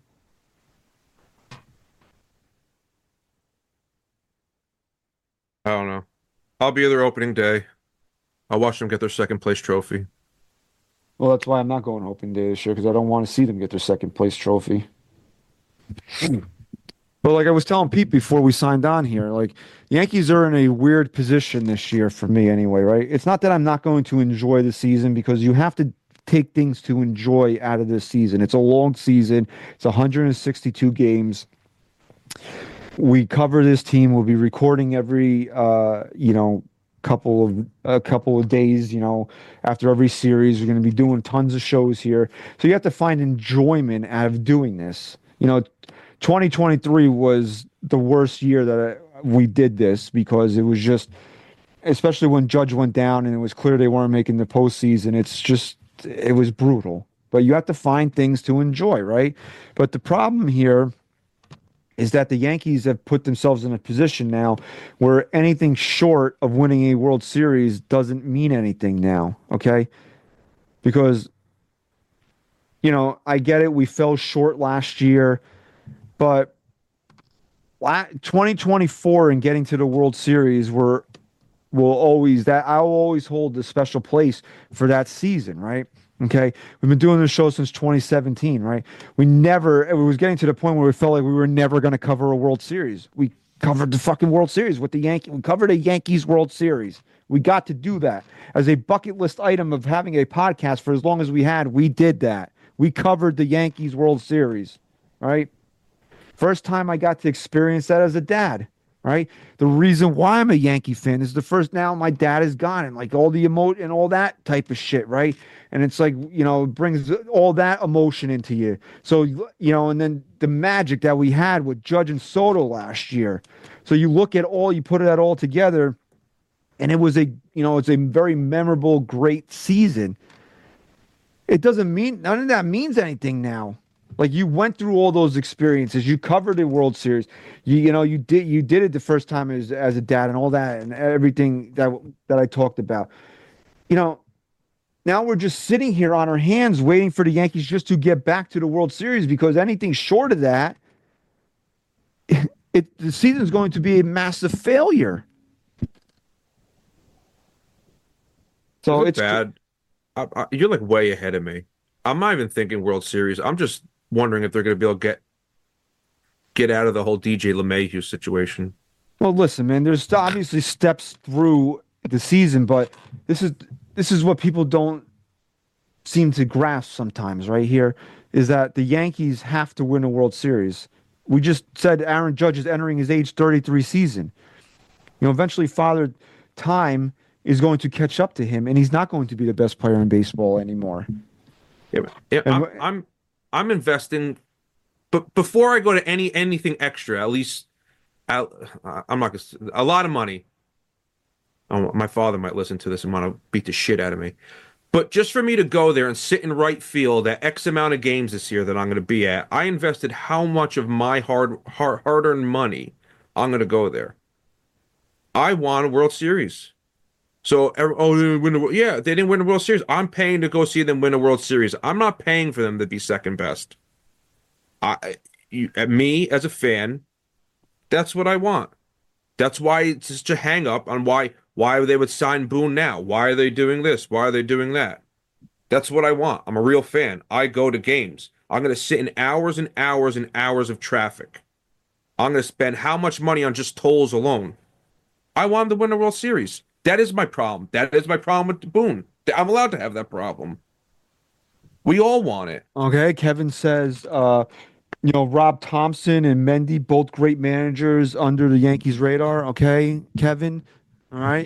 I don't know. I'll be there opening day. I'll watch them get their second place trophy. Well, that's why I'm not going opening day this year, because I don't want to see them get their second place trophy. But like I was telling Pete before we signed on here, like, the Yankees are in a weird position this year for me anyway, right? It's not that I'm not going to enjoy the season, because you have to take things to enjoy out of this season. It's a long season. It's 162 games. We cover this team. We'll be recording every couple of days, after every series. We're going to be doing tons of shows here. So you have to find enjoyment out of doing this. 2023 was the worst year that we did this, because it was just, especially when Judge went down and it was clear they weren't making the postseason, it was brutal. But you have to find things to enjoy, right? But the problem here is that the Yankees have put themselves in a position now where anything short of winning a World Series doesn't mean anything now, okay? Because, I get it, we fell short last year, but 2024 and getting to the World Series I'll always hold a special place for that season, right? Okay, we've been doing this show since 2017, right? It was getting to the point where we felt like we were never going to cover a World Series. We covered the fucking World Series with the Yankees. We covered a Yankees World Series. We got to do that as a bucket list item of having a podcast for as long as we had. We did that. We covered the Yankees World Series, right? First time I got to experience that as a dad, right? The reason why I'm a Yankee fan is now my dad is gone, and like all the emote and all that type of shit, right? And it's like, it brings all that emotion into you. So, and then the magic that we had with Judge and Soto last year. So you put it all together, and it was it's a very memorable, great season. It doesn't mean, none of that means anything now. Like, you went through all those experiences. You covered the World Series. You did it the first time as a dad and all that and everything that I talked about. Now we're just sitting here on our hands waiting for the Yankees just to get back to the World Series, because anything short of that, the season's going to be a massive failure. So it's bad. You're like way ahead of me. I'm not even thinking World Series. I'm just wondering if they're going to be able to get out of the whole DJ LeMahieu situation. Well, listen, man, there's obviously steps through the season, but this is what people don't seem to grasp sometimes right here, is that the Yankees have to win a World Series. We just said Aaron Judge is entering his age 33 season. Eventually Father Time is going to catch up to him, and he's not going to be the best player in baseball anymore. Yeah, I'm investing, but before I go to anything extra, at least I'm not gonna, a lot of money. Oh, my father might listen to this and want to beat the shit out of me. But just for me to go there and sit in right field at X amount of games this year that I'm going to be at, I invested how much of my hard-earned money I'm going to go there. I want a World Series. So, they didn't win they didn't win the World Series. I'm paying to go see them win a World Series. I'm not paying for them to be second best. Me as a fan, that's what I want. That's why it's just a hang up on why they would sign Boone now. Why are they doing this? Why are they doing that? That's what I want. I'm a real fan. I go to games. I'm going to sit in hours and hours and hours of traffic. I'm going to spend how much money on just tolls alone. I want them to win a World Series. That is my problem. That is my problem with Boone. I'm allowed to have that problem. We all want it. Okay, Kevin says, Rob Thompson and Mendy, both great managers under the Yankees radar. Okay, Kevin, All right.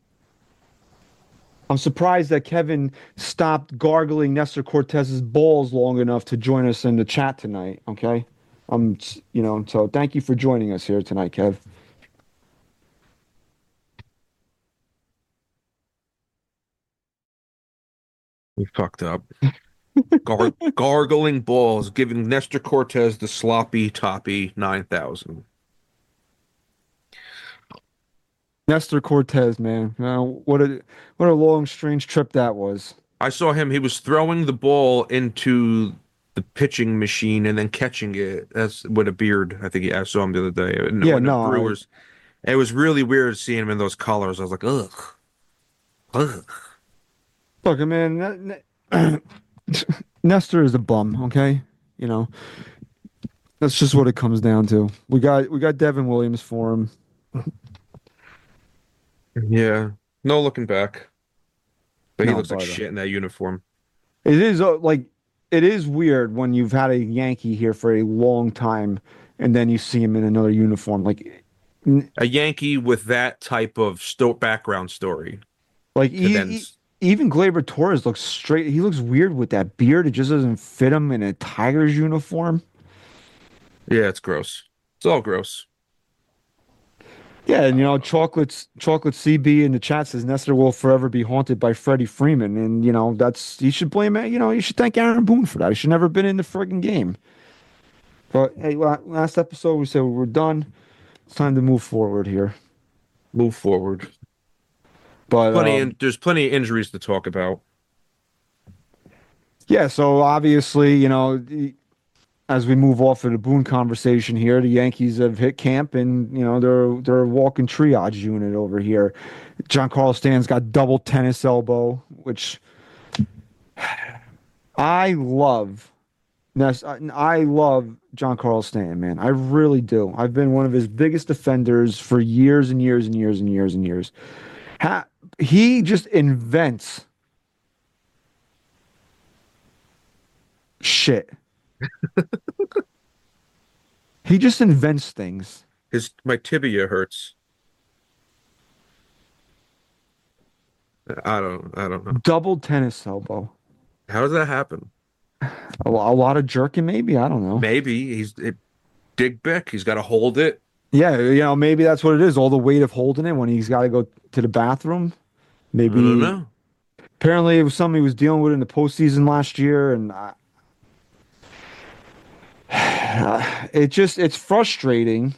I'm surprised that Kevin stopped gargling Nestor Cortez's balls long enough to join us in the chat tonight. Okay. So thank you for joining us here tonight, Kev. We fucked up. Gargling balls, giving Nestor Cortez the sloppy toppy 9,000. Nestor Cortez, man. What a long, strange trip that was. I saw him. He was throwing the ball into the pitching machine and then catching it. That's with a beard. I saw him the other day. Yeah, when the no, Brewers. It was really weird seeing him in those colors. I was like, ugh. Look, man, Nestor is a bum, okay? You know, that's just what it comes down to. We got Devin Williams for him. Yeah, no looking back. But he No, looks like brother. shit in that uniform. It is weird when you've had a Yankee here for a long time and then you see him in another uniform. A Yankee with that type of background story. Even Gleyber Torres looks straight. He looks weird with that beard. It just doesn't fit him in a Tigers uniform. Yeah, it's gross. It's all gross. Yeah, and Chocolate CB in the chat says Nestor will forever be haunted by Freddie Freeman, and you should blame it. You should thank Aaron Boone for that. He should never been in the friggin' game. But hey, last episode we said we're done. It's time to move forward here. Move forward. But there's plenty of injuries to talk about. Yeah, so obviously, as we move off of the Boone conversation here, the Yankees have hit camp, and they're a walking triage unit over here. Giancarlo Stanton's got double tennis elbow, which I love. I love Giancarlo Stanton, man. I really do. I've been one of his biggest defenders for years and years and years and years and years. He just invents shit. He just invents things. My tibia hurts. I don't know. Double tennis elbow. How does that happen? A lot of jerking, maybe. I don't know. Maybe Dig Bick. He's got to hold it. Yeah, maybe that's what it is. All the weight of holding it when he's got to go to the bathroom. Maybe. I don't know. Apparently, it was something he was dealing with in the postseason last year, and it's frustrating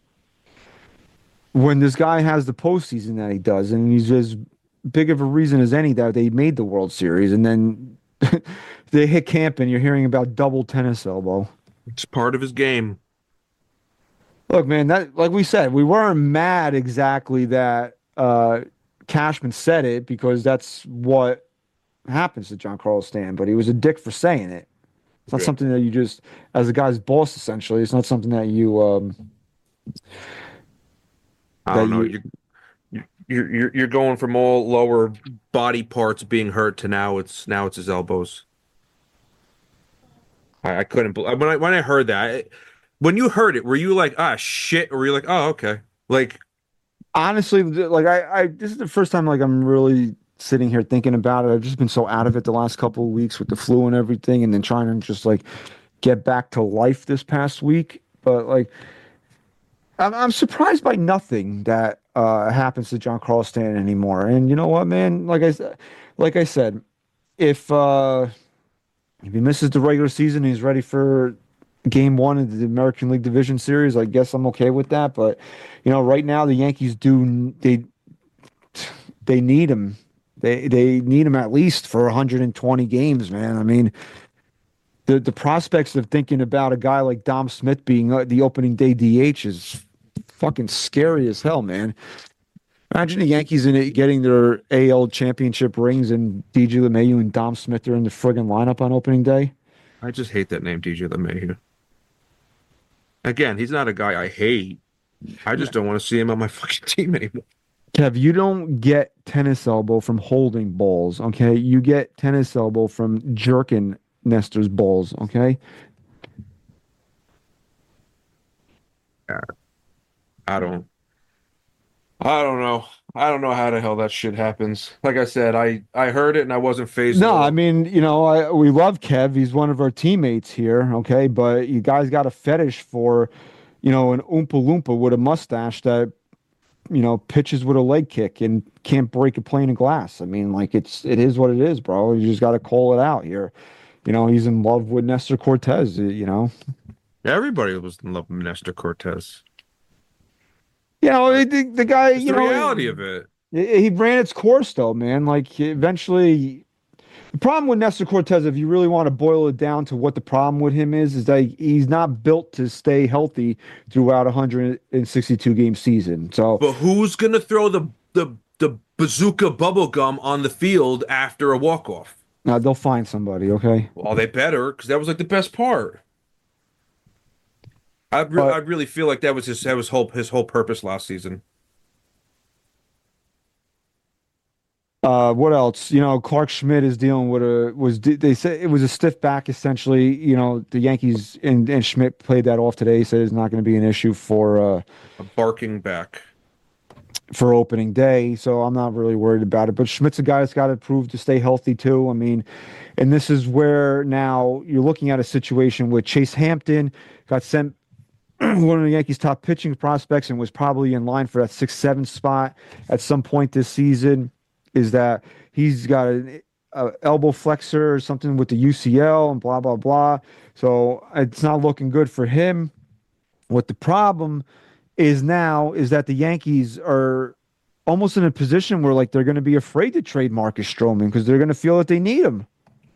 when this guy has the postseason that he does, and he's as big of a reason as any that they made the World Series, and then they hit camp and you're hearing about double tennis elbow. It's part of his game. Look, man, that like we said, we weren't mad exactly that Cashman said it, because that's what happens to Giancarlo Stanton, but he was a dick for saying it. It's not something that you just, as a guy's boss, essentially, it's not something that you I don't know. You're going from all lower body parts being hurt to now it's his elbows. I couldn't when I heard that. When you heard it, were you like, ah, shit, or were you like, oh, okay? Like, honestly, like I this is the first time like I'm really sitting here thinking about it. I've just been so out of it the last couple of weeks with the flu and everything, and then trying to just like get back to life this past week. But like, I'm surprised by nothing that happens to Giancarlo Stanton anymore. And you know what, man? Like I said, if he misses the regular season, he's ready for Game 1 of the American League Division Series, I guess I'm okay with that. But right now the Yankees they need him. They need him at least for 120 games, man. I mean, the prospects of thinking about a guy like Dom Smith being the opening day DH is fucking scary as hell, man. Imagine the Yankees getting their AL championship rings and DJ LeMahieu and Dom Smith are in the friggin' lineup on opening day. I just hate that name, DJ LeMahieu. Again, he's not a guy I hate. I just don't want to see him on my fucking team anymore. Kev, you don't get tennis elbow from holding balls, okay? You get tennis elbow from jerking Nestor's balls, okay? I don't. I don't know. I don't know how the hell that shit happens. Like I said, I heard it and I wasn't phased at No, I all. mean, we love Kev. He's one of our teammates here, okay? But you guys got a fetish for, an Oompa Loompa with a mustache that, pitches with a leg kick and can't break a pane of glass. I mean, like it is what it is, bro. You just got to call it out here. He's in love with Nestor Cortez. Everybody was in love with Nestor Cortez. The guy, It's the reality of it. he ran its course though, man. Like eventually, the problem with Nestor Cortez, if you really want to boil it down to what the problem with him is that he's not built to stay healthy throughout a 162 game season. So, But who's gonna throw the bazooka bubble gum on the field after a walk off? now they'll find somebody, okay? Well, they better, because that was like the best part. I really feel like that was his whole purpose last season. What else? Clark Schmidt is dealing with they say it was a stiff back essentially. The Yankees and Schmidt played that off today. He said it's not going to be an issue A barking back. for opening day, so I'm not really worried about it. But Schmidt's a guy that's got to prove to stay healthy too. I mean, and this is where now you're looking at a situation with Chase Hampton got sent one of the Yankees' top pitching prospects and was probably in line for that 6-7 spot at some point this season. Is that he's got an elbow flexor or something with the UCL and blah, blah, blah. So it's not looking good for him. What the problem is now is that the Yankees are almost in a position where like they're going to be afraid to trade Marcus Stroman because they're going to feel that they need him.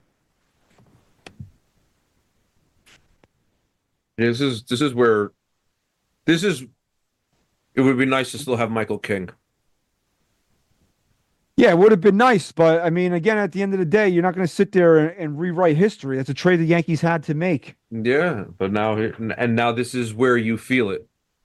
This is where it would be nice to still have Michael King. Yeah, it would have been nice, but I mean, again, at the end of the day, you're not going to sit there and rewrite history. That's a trade the Yankees had to make. Yeah, but now this is where you feel it.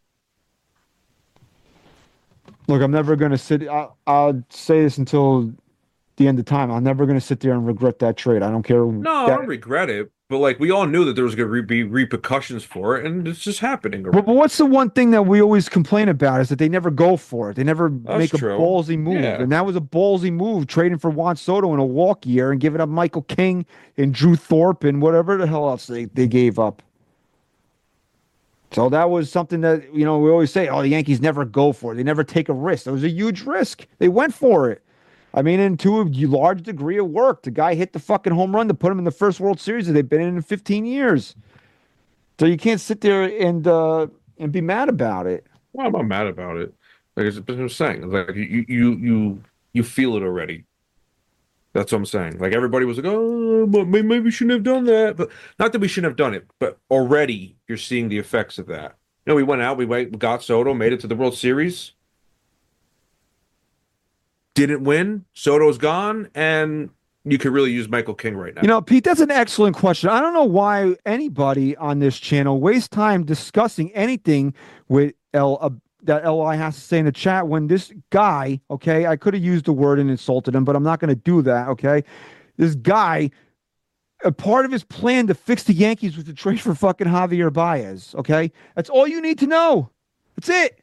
Look, I'm never going to sit. I'll say this until the end of time. I'm never going to sit there and regret that trade. I don't care. No, I don't regret it. But like we all knew that there was going to be repercussions for it, and it's just happening. But what's the one thing that we always complain about is that they never go for it. They never make a true. ballsy move. Yeah. And that was a ballsy move, trading for Juan Soto in a walk year and giving up Michael King and Drew Thorpe and whatever the hell else they gave up. So that was something that, we always say, oh, the Yankees never go for it. They never take a risk. It was a huge risk. They went for it. I mean, and to a large degree, it worked. The guy hit the fucking home run to put him in the first World Series that they've been in 15 years. So you can't sit there and be mad about it. Well, I'm not mad about it. Like I'm saying, like you feel it already. That's what I'm saying. Like everybody was like, oh, maybe we shouldn't have done that. But not that we shouldn't have done it, but already you're seeing the effects of that. We went out, we got Soto, made it to the World Series. Didn't win. Soto's gone, and you could really use Michael King right now. Pete, that's an excellent question. I don't know why anybody on this channel wastes time discussing anything with that LI has to say in the chat when this guy, okay, I could have used the word and insulted him, but I'm not going to do that, okay? This guy, a part of his plan to fix the Yankees was to trade for fucking Javier Baez, okay? That's all you need to know. That's it.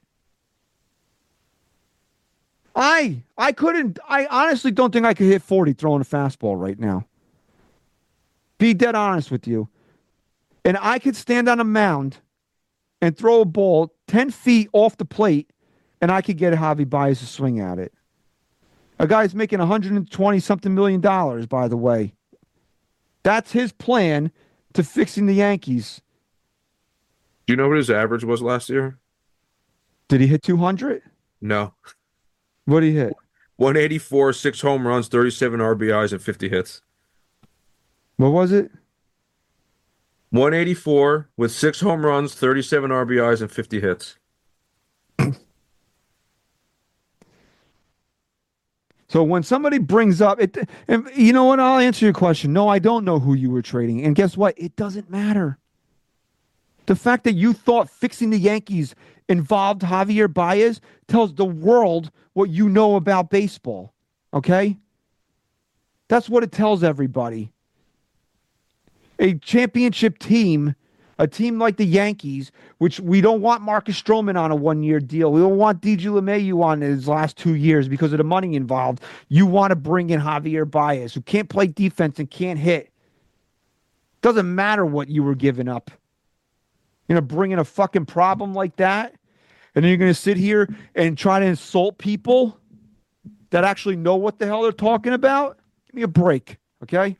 I honestly don't think I could hit 40 throwing a fastball right now. Be dead honest with you. And I could stand on a mound and throw a ball 10 feet off the plate, and I could get Javi Baez to swing at it. A guy's making $120-something million, by the way. That's his plan to fixing the Yankees. Do you know what his average was last year? Did he hit 200? No. What did he hit? 184, 6 home runs, 37 RBIs, and 50 hits. What was it? 184 with 6 home runs, 37 RBIs, and 50 hits. So when somebody brings up it, and you know what? I'll answer your question. No, I don't know who you were trading. And guess what? It doesn't matter. The fact that you thought fixing the Yankees involved Javier Baez tells the world what you know about baseball. Okay? That's what it tells everybody. A championship team, a team like the Yankees, which we don't want Marcus Stroman on a 1-year deal. We don't want DJ LeMahieu on his last 2 years because of the money involved. You want to bring in Javier Baez, who can't play defense and can't hit. Doesn't matter what you were giving up. You're going to bring in a fucking problem like that, and then you're going to sit here and try to insult people that actually know what the hell they're talking about? Give me a break, okay?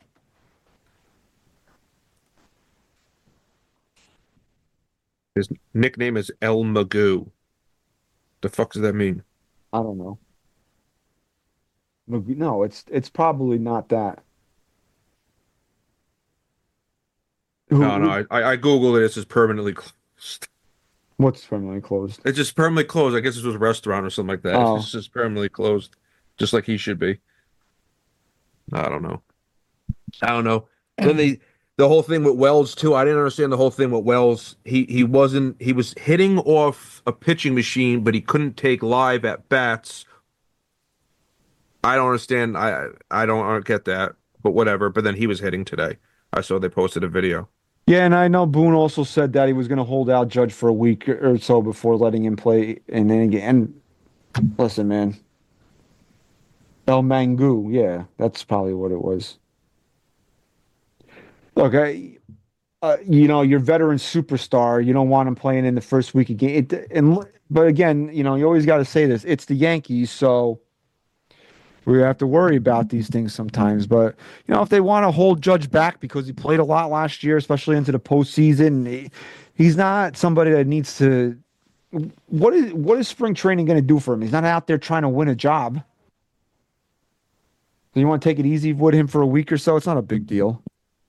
His nickname is El Magoo. The fuck does that mean? I don't know. No, it's probably not that. No, I Googled it. It's just permanently closed. What's permanently closed? It's just permanently closed. I guess it was a restaurant or something like that. Oh. It's just permanently closed, just like he should be. I don't know. Then the whole thing with Wells too. I didn't understand the whole thing with Wells. He was hitting off a pitching machine, but he couldn't take live at bats. I don't understand. I don't get that, but whatever. But then he was hitting today. I saw they posted a video. Yeah, and I know Boone also said that he was going to hold out Judge for a week or so before letting him play. And then again, listen, man. El Mangu, yeah, that's probably what it was. Okay, your veteran superstar, you don't want him playing in the first week of game. But again, you always got to say this. It's the Yankees, so we have to worry about these things sometimes. But, if they want to hold Judge back because he played a lot last year, especially into the postseason, he's not somebody that needs to. What is spring training going to do for him? He's not out there trying to win a job. So you want to take it easy with him for a week or so? It's not a big deal.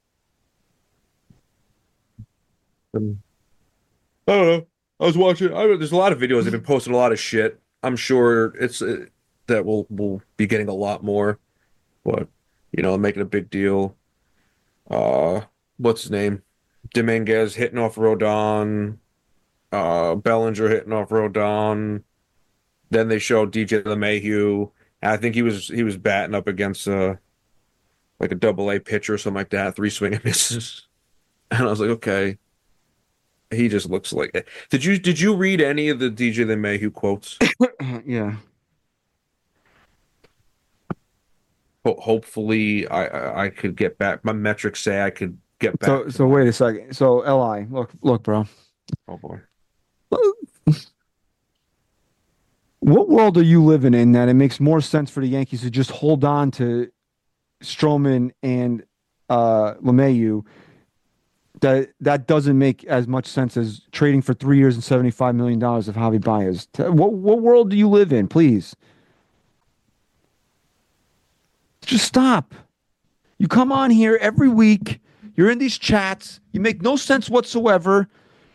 I don't know. I was watching. There's a lot of videos. They've been posting a lot of shit. I'm sure that we'll be getting a lot more. But making a big deal. What's his name? Dominguez hitting off Rodon. Bellinger hitting off Rodon. Then they showed DJ LeMahieu. I think he was batting up against like a double-A pitcher or something like that, 3 swing and misses. And I was like, okay. He just looks like it. Did you read any of the DJ LeMahieu quotes? Yeah. Hopefully I could get back. My metrics say I could get back. So wait a second. So Li, look, bro. Oh boy. What world are you living in that it makes more sense for the Yankees to just hold on to Stroman and LeMahieu? That doesn't make as much sense as trading for 3 years and $75 million of Javi Baez. What world do you live in, please? Just stop. You come on here every week. You're in these chats. You make no sense whatsoever.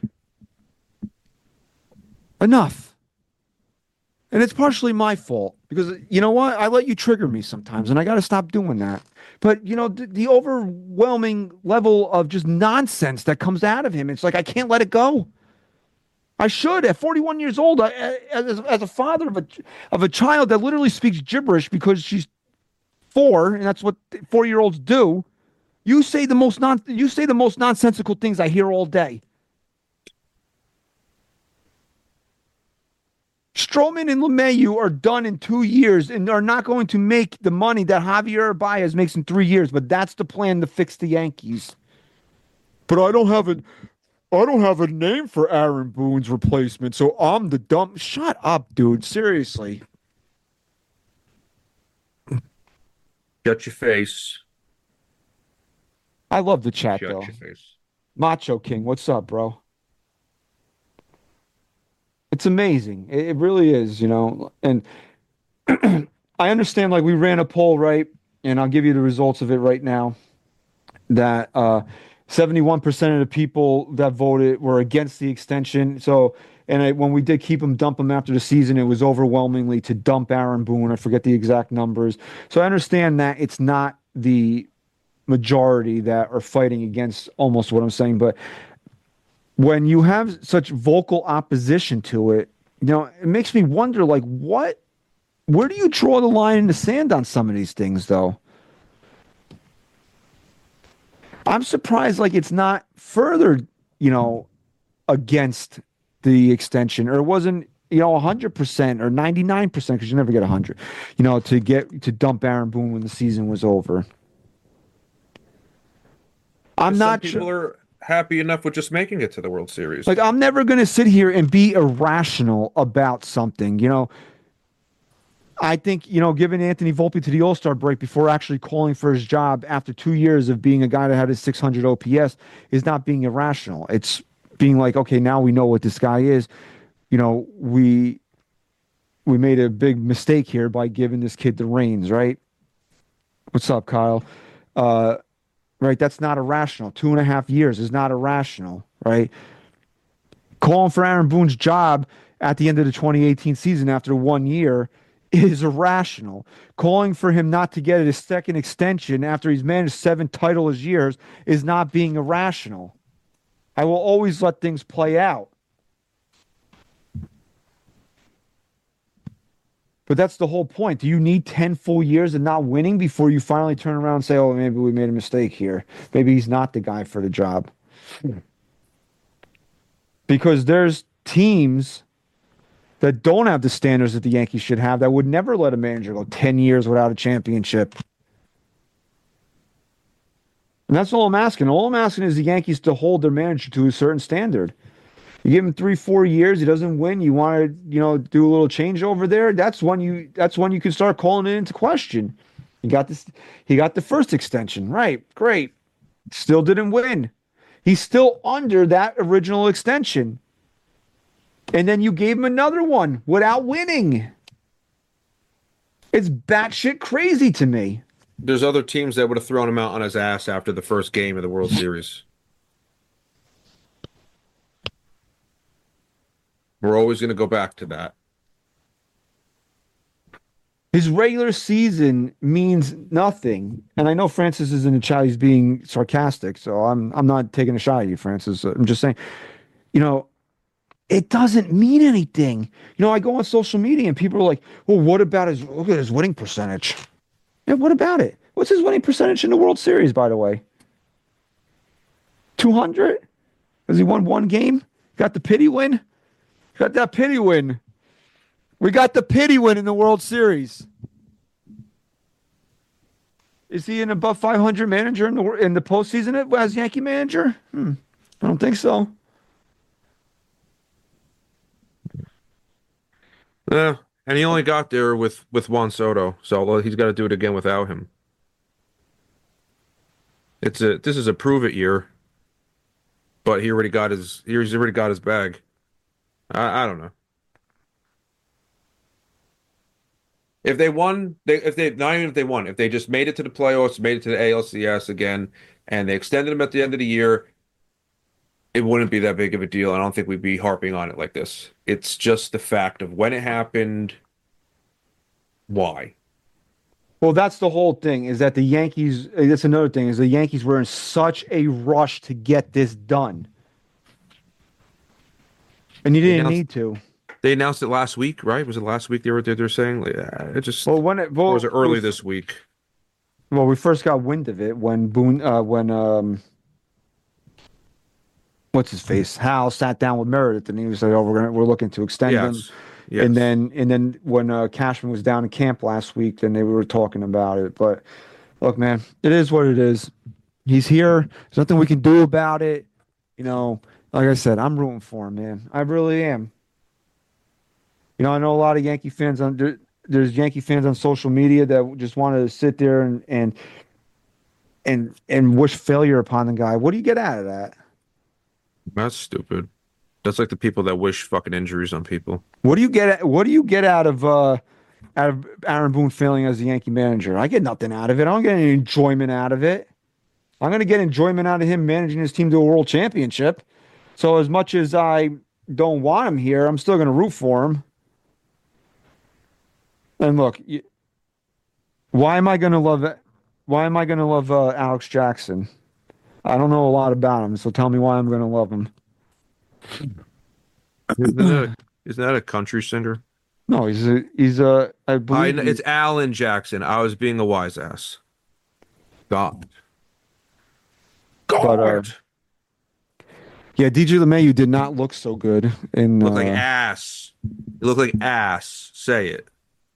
Enough. And it's partially my fault because you know what? I let you trigger me sometimes, and I got to stop doing that. But, the overwhelming level of just nonsense that comes out of him, it's like I can't let it go. I should. At 41 years old, as a father of a child that literally speaks gibberish because she's 4, and that's what 4-year-olds do, you say the most nonsensical things I hear all day. Stroman and LeMahieu are done in 2 years and are not going to make the money that Javier Baez makes in 3 years, but that's the plan to fix the Yankees. But I don't have a name for Aaron Boone's replacement, so I'm the dumb. Shut up, dude. Seriously. Shut your face. I love the chat, Shut though. your face. Macho King, what's up, bro? It's amazing. It really is, And I understand, like, we ran a poll, right? And I'll give you the results of it right now. That 71% of the people that voted were against the extension. So, when we did keep him, dump him after the season, it was overwhelmingly to dump Aaron Boone. I forget the exact numbers. So I understand that it's not the majority that are fighting against almost what I'm saying, but when you have such vocal opposition to it, it makes me wonder, like, where do you draw the line in the sand on some of these things, though? I'm surprised, like, it's not further against the extension, or it wasn't 100% or 99%, because you never get 100, to dump Aaron Boone when the season was over. I'm not sure. People are happy enough with just making it to the World Series. Like, I'm never going to sit here and be irrational about something. I think, giving Anthony Volpe to the All-Star break before actually calling for his job after 2 years of being a guy that had his 600 OPS is not being irrational. It's being like, okay, now we know what this guy is. We made a big mistake here by giving this kid the reins, right? What's up, Kyle? Right, that's not irrational. 2.5 years is not irrational, right? Calling for Aaron Boone's job at the end of the 2018 season after 1 year is irrational. Calling for him not to get a second extension after he's managed 7 titleless years is not being irrational. I will always let things play out. But that's the whole point. Do you need 10 full years of not winning before you finally turn around and say, oh, maybe we made a mistake here? Maybe he's not the guy for the job. Because there's teams that don't have the standards that the Yankees should have that would never let a manager go 10 years without a championship. And that's all I'm asking. All I'm asking is the Yankees to hold their manager to a certain standard. You give him 3-4 years, he doesn't win. You want to, do a little change over there. That's when you can start calling it into question. He got the first extension, right? Great. Still didn't win. He's still under that original extension. And then you gave him another one without winning. It's batshit crazy to me. There's other teams that would have thrown him out on his ass after the first game of the World Series. We're always going to go back to that. His regular season means nothing. And I know Francis is in the chat. He's being sarcastic. So I'm not taking a shot at you, Francis. I'm just saying, it doesn't mean anything. I go on social media and people are like, well, look at his winning percentage. Yeah, what about it? What's his winning percentage in the World Series, by the way? 200? Has he won 1 game? Got the pity win? Got that pity win. We got the pity win in the World Series. Is he an above 500 manager in the postseason as Yankee manager? I don't think so. Yeah, and he only got there with Juan Soto, so he's got to do it again without him. This is a prove it year, but he's already got his bag. I don't know. If they won, if they just made it to the playoffs, made it to the ALCS again, and they extended them at the end of the year, it wouldn't be that big of a deal. I don't think we'd be harping on it like this. It's just the fact of when it happened, why. Well, that's the whole thing, is that the Yankees, that's another thing, is the Yankees were in such a rush to get this done. And you didn't need to. They announced it last week, right? Was it last week they were saying? It just. Or was it early this week? Well, we first got wind of it when what's his face? Hal sat down with Meredith and he was like, "Oh, we're looking to extend him." Yes. And then when Cashman was down in camp last week, then they were talking about it. But look, man, it is what it is. He's here. There's nothing we can do about it. Like I said, I'm rooting for him, man. I really am. I know a lot of Yankee fans there's Yankee fans on social media that just want to sit there and wish failure upon the guy. What do you get out of that? That's stupid. That's like the people that wish fucking injuries on people. What do you get out of Aaron Boone failing as a Yankee manager? I get nothing out of it. I don't get any enjoyment out of it. I'm going to get enjoyment out of him managing his team to a world championship. So as much as I don't want him here, I'm still going to root for him. And look, why am I going to love Alex Jackson? I don't know a lot about him, so tell me why I'm going to love him. Isn't that a country singer? No, I believe it's Alan Jackson. I was being a wise ass. God. But, Yeah, DJ LeMahieu did not look so good. Looked like ass. He looked like ass. Say it.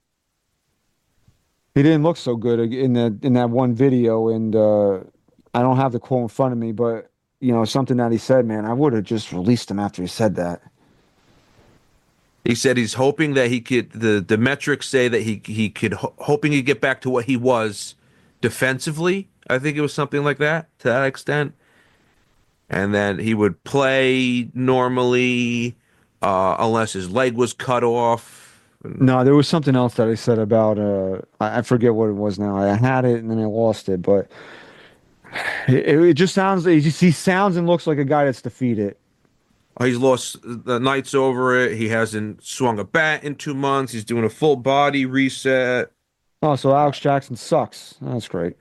He didn't look so good in that one video, and I don't have the quote in front of me, but something that he said, man, I would have just released him after he said that. He said he's hoping that he could. The metrics say that he could hoping he'd get back to what he was defensively. I think it was something like that, to that extent. And then he would play normally unless his leg was cut off. No, there was something else that I said about I forget what it was now. I had it and then I lost it, but it just sounds. He sounds and looks like a guy that's defeated. He's lost the nights over it. He hasn't swung a bat in 2 months. He's doing a full body reset. Oh, so Alex Jackson sucks. That's great.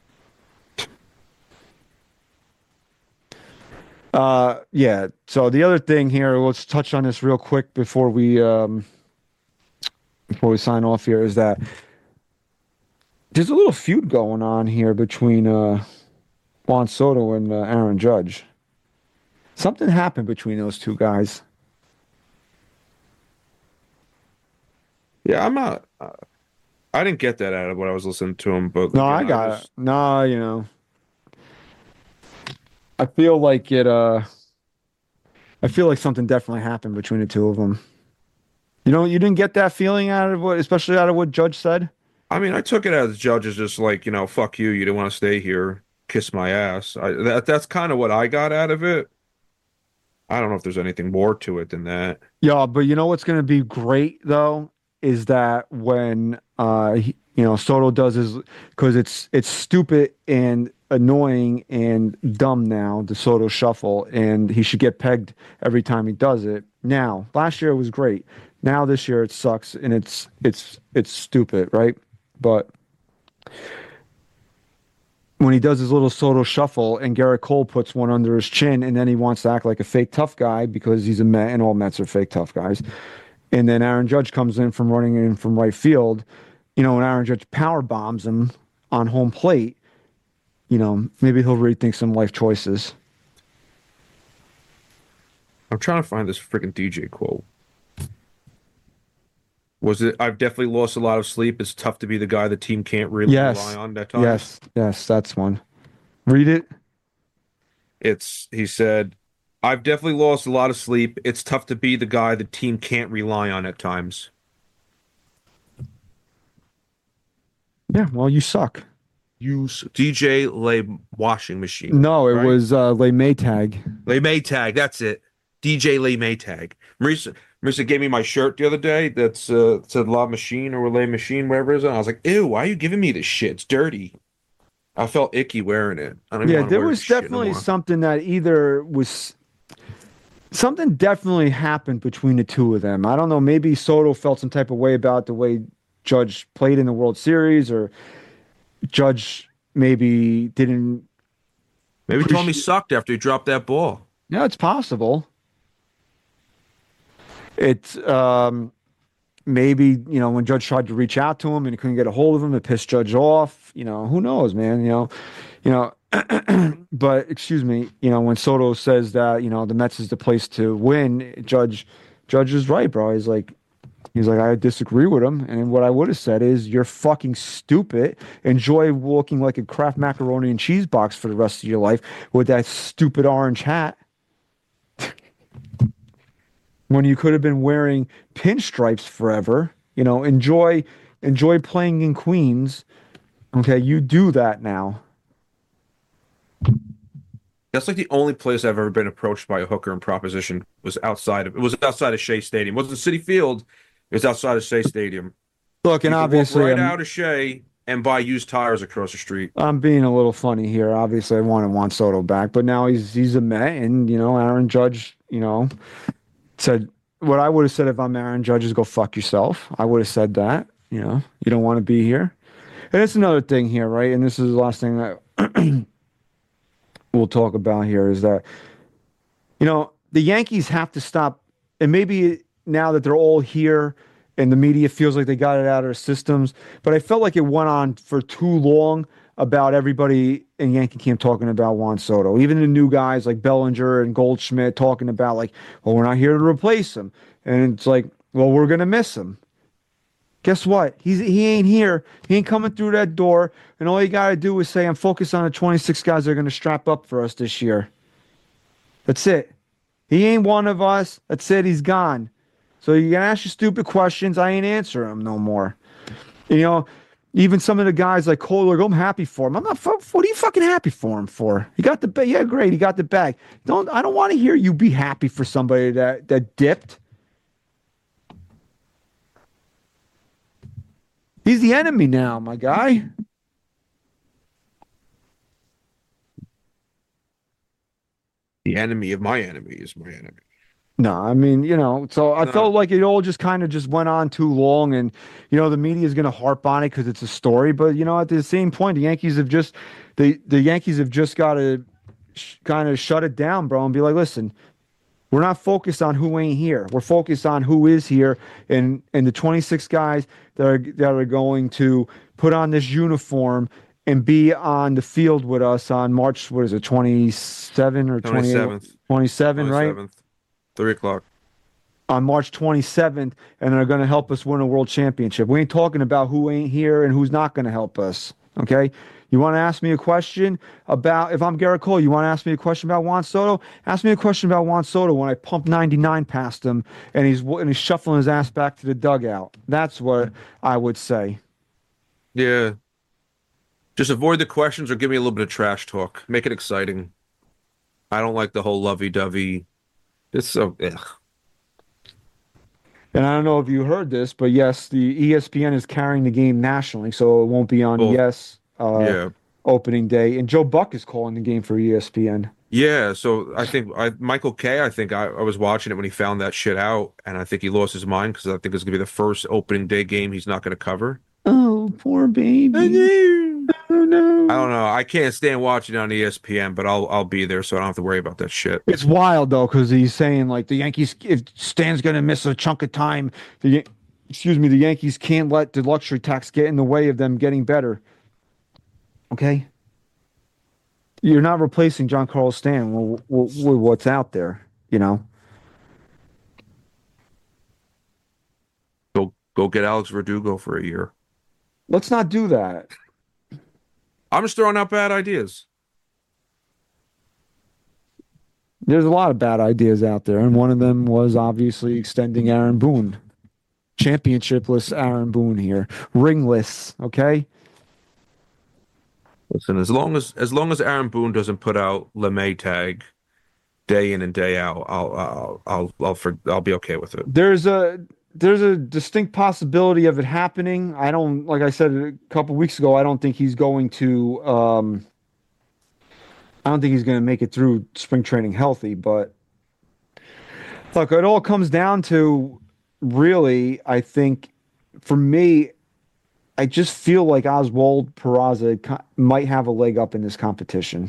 Yeah. So the other thing here, let's touch on this real quick before we sign off here, is that there's a little feud going on here between Juan Soto and Aaron Judge. Something happened between those two guys. Yeah, I'm not. I didn't get that out of what I was listening to him, but no, I got it. No, I feel like it. I feel like something definitely happened between the two of them. You didn't get that feeling out of especially out of what Judge said. I mean, I took it as Judge is just like, fuck you. You didn't want to stay here. Kiss my ass. That's kind of what I got out of it. I don't know if there's anything more to it than that. Yeah, but you know what's going to be great though is that when Soto does his, because it's stupid and annoying and dumb now, the Soto shuffle, and he should get pegged every time he does it. Now, last year it was great. Now this year it sucks and it's stupid, right? But when he does his little Soto shuffle and Garrett Cole puts one under his chin and then he wants to act like a fake tough guy because he's a Met and all Mets are fake tough guys. And then Aaron Judge comes in from running in from right field, and Aaron Judge power bombs him on home plate, maybe he'll rethink some life choices. I'm trying to find this freaking DJ quote. Was it, I've definitely lost a lot of sleep. It's tough to be the guy the team can't really rely on at times. Yes, that's one. Read it. He said, I've definitely lost a lot of sleep. It's tough to be the guy the team can't rely on at times. Yeah, well, you suck. DJ Lay Washing Machine. No, it was Lay Maytag. Lay Maytag, that's it. DJ Lay Maytag. Marissa gave me my shirt the other day that said La Machine or Lay Machine, whatever it is. And I was like, ew, why are you giving me this shit? It's dirty. I felt icky wearing it. I don't even want to there wear was this shit definitely anymore. something that either was... Something definitely happened between the two of them. I don't know, maybe Soto felt some type of way about the way Judge played in the World Series, or Judge maybe didn't... Maybe he told me he sucked after he dropped that ball. Yeah, it's possible. It's maybe, when Judge tried to reach out to him and he couldn't get a hold of him, it pissed Judge off. Who knows, man? But excuse me, when Soto says that, the Mets is the place to win, Judge is right, bro. He's like, I disagree with him. And what I would have said is, you're fucking stupid. Enjoy walking like a Kraft macaroni and cheese box for the rest of your life with that stupid orange hat. When you could have been wearing pinstripes forever, enjoy playing in Queens. Okay, you do that now. That's like the only place I've ever been approached by a hooker in proposition was outside of Shea Stadium. It wasn't City Field. It was outside of Shea Stadium. Look, and obviously, right out of Shea and buy used tires across the street. I'm being a little funny here. Obviously, I wanted Juan Soto back, but now he's a Met, and Aaron Judge, said what I would have said if I'm Aaron Judge is go fuck yourself. I would have said that. You don't want to be here. And it's another thing here, right? And this is the last thing that we'll talk about here is that, the Yankees have to stop. And maybe now that they're all here and the media feels like they got it out of their systems, but I felt like it went on for too long about everybody in Yankee camp talking about Juan Soto. Even the new guys like Bellinger and Goldschmidt talking about like, well, we're not here to replace him. And it's like, well, we're going to miss him. Guess what? He ain't here. He ain't coming through that door. And all you got to do is say, I'm focused on the 26 guys that are going to strap up for us this year. That's it. He ain't one of us. That's it. He's gone. So you can ask your stupid questions. I ain't answering them no more. You know, even some of the guys like Kohler, I'm happy for him. I'm not. What are you fucking happy for him for? He got the bag. Yeah, great. He got the bag. I don't want to hear you be happy for somebody that dipped. He's the enemy now, my guy. The enemy of my enemy is my enemy. No, I mean, you know, so I felt like it all just kind of just went on too long, and, you know, the media is going to harp on it because it's a story. But, you know, at the same point, the Yankees have just got to kind of shut it down, bro, and be like, listen, we're not focused on who ain't here. We're focused on who is here, and the 26 guys that are going to put on this uniform and be on the field with us on March, 27 or 27th. 27, right? 3:00. On March 27th, and they're going to help us win a world championship. We ain't talking about who ain't here and who's not going to help us, okay? You want to ask me a question about, if I'm Garrett Cole, you want to ask me a question about Juan Soto? Ask me a question about Juan Soto when I pump 99 past him and he's shuffling his ass back to the dugout. That's what I would say. Yeah. Just avoid the questions or give me a little bit of trash talk. Make it exciting. I don't like the whole lovey-dovey. It's so, ugh. And I don't know if you heard this, but yes, the ESPN is carrying the game nationally, so it won't be on opening day. And Joe Buck is calling the game for ESPN. Yeah, so I think Michael Kay, I was watching it when he found that shit out, and I think he lost his mind because I think it's going to be the first opening day game he's not going to cover. Oh, poor baby. Oh, no. I don't know. I can't stand watching it on ESPN, but I'll be there, so I don't have to worry about that shit. It's wild though, because he's saying like the Yankees, if Stan's gonna miss a chunk of time, the Yankees can't let the luxury tax get in the way of them getting better. Okay, you're not replacing Giancarlo Stan with what's out there, you know. Go get Alex Verdugo for a year. Let's not do that. I'm just throwing out bad ideas. There's a lot of bad ideas out there, and one of them was obviously extending Aaron Boone. Championshipless Aaron Boone here. Ringless, okay? Listen, as long as Aaron Boone doesn't put out LeMay tag day in and day out, I'll be okay with it. There's a distinct possibility of it happening. Like I said a couple weeks ago, I don't think he's going to make it through spring training healthy. But look, it all comes down to, really, I think, for me, I just feel like Oswald Peraza might have a leg up in this competition.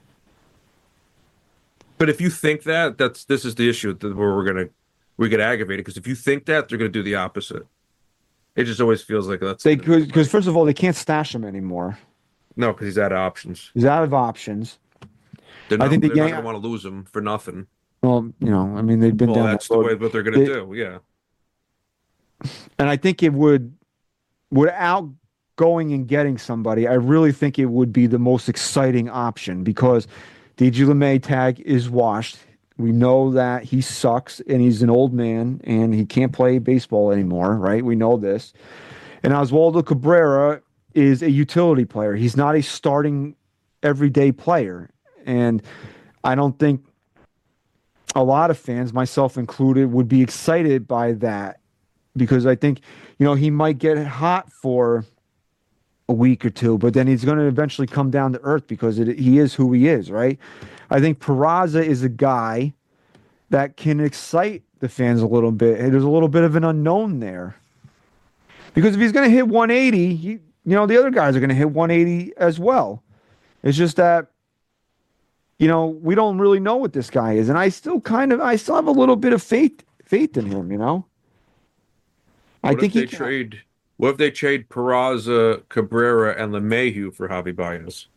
But if you think this is the issue where we get aggravated, because if you think that, they're going to do the opposite. It just always feels like that's because first of all, they can't stash him anymore. No, because he's out of options. He's out of options. They're not going to want to lose him for nothing. Well, you know, I mean, they've been down that's the way what they're going to do. Yeah. And I think it would, without going and getting somebody, I really think it would be the most exciting option, because DJ LeMay tag is washed. We know that he sucks and he's an old man and he can't play baseball anymore, right? We know this. And Oswaldo Cabrera is a utility player. He's not a starting everyday player. And I don't think a lot of fans, myself included, would be excited by that, because I think, you know, he might get hot for a week or two, but then he's going to eventually come down to earth because he is who he is, right? I think Peraza is a guy that can excite the fans a little bit. There's a little bit of an unknown there. Because if he's going to hit 180, the other guys are going to hit 180 as well. It's just that, you know, we don't really know what this guy is. And I still have a little bit of faith in him, you know? What if they trade What if they trade Peraza, Cabrera, and LeMahieu for Javi Baez?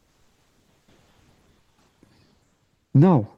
No.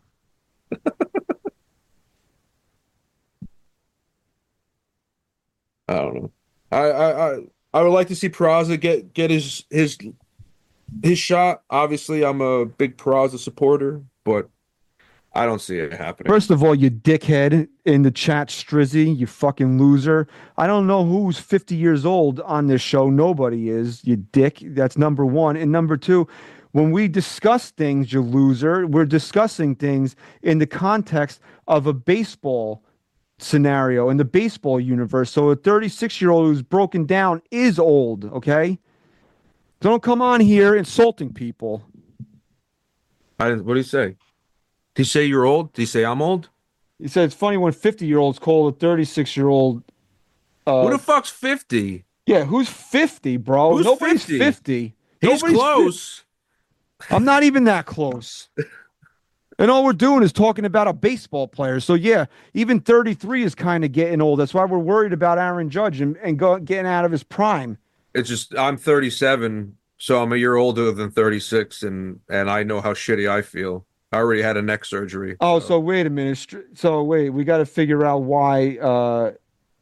I don't know. I would like to see Peraza get his shot. Obviously, I'm a big Peraza supporter, but I don't see it happening. First of all, you dickhead in the chat, Strizzy, you fucking loser. I don't know who's 50 years old on this show. Nobody is, you dick. That's number one. And number two, when we discuss things, you loser, we're discussing things in the context of a baseball scenario in the baseball universe. So a 36-year-old who's broken down is old, okay? Don't come on here insulting people. What do you say? Did he say you're old? Did he say I'm old? He said it's funny when 50-year-olds call a 36-year-old. Who the fuck's 50? Yeah, who's 50, bro? Who's Nobody's 50? 50. He's Nobody's close. I'm not even that close. And all we're doing is talking about a baseball player. So, yeah, even 33 is kind of getting old. That's why we're worried about Aaron Judge and getting out of his prime. It's just I'm 37, so I'm a year older than 36, and I know how shitty I feel. I already had a neck surgery. Oh, so wait a minute. So, wait, we got to figure out why.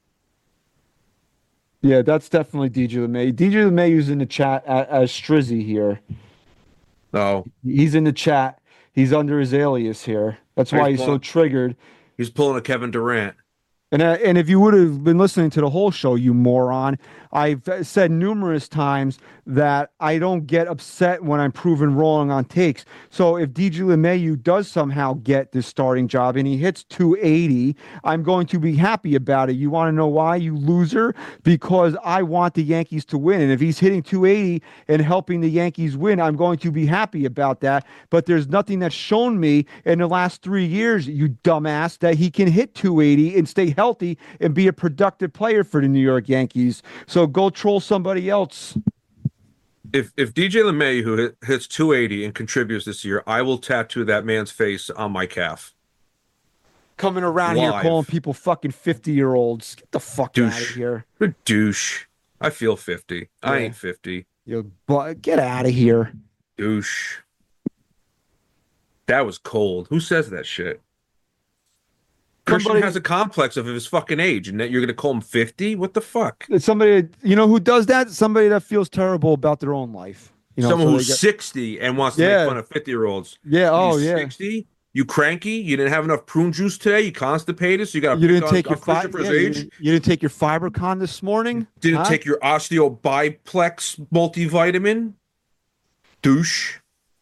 Yeah, that's definitely DJ LeMay. DJ LeMay's in the chat as Strizzy here. Oh. He's in the chat. He's under his alias here. That's why he's so triggered. He's pulling a Kevin Durant. And if you would have been listening to the whole show, you moron, I've said numerous times that I don't get upset when I'm proven wrong on takes. So if DJ LeMahieu does somehow get this starting job and he hits 280, I'm going to be happy about it. You want to know why, you loser? Because I want the Yankees to win. And if he's hitting 280 and helping the Yankees win, I'm going to be happy about that. But there's nothing that's shown me in the last 3 years, you dumbass, that he can hit 280 and stay healthy and be a productive player for the New York Yankees. So go troll somebody else. If DJ LeMahieu hits 280 and contributes this year, I will tattoo that man's face on my calf. Coming around here calling people fucking 50-year-olds. Get the fuck out of here. You're a douche. I feel 50. Yeah. I ain't 50. Get out of here. Douche. That was cold. Who says that shit? Christian has a complex of his fucking age, and that you're going to call him 50? What the fuck? Somebody, you know who does that? Somebody that feels terrible about their own life. You know, someone who's 60 and wants to make fun of 50-year-olds. Yeah, oh, You're yeah. 60? You cranky? You didn't have enough prune juice today? You constipated? So you got to you didn't take your you didn't take your FiberCon this morning? Didn't take your Osteobiplex multivitamin? Douche.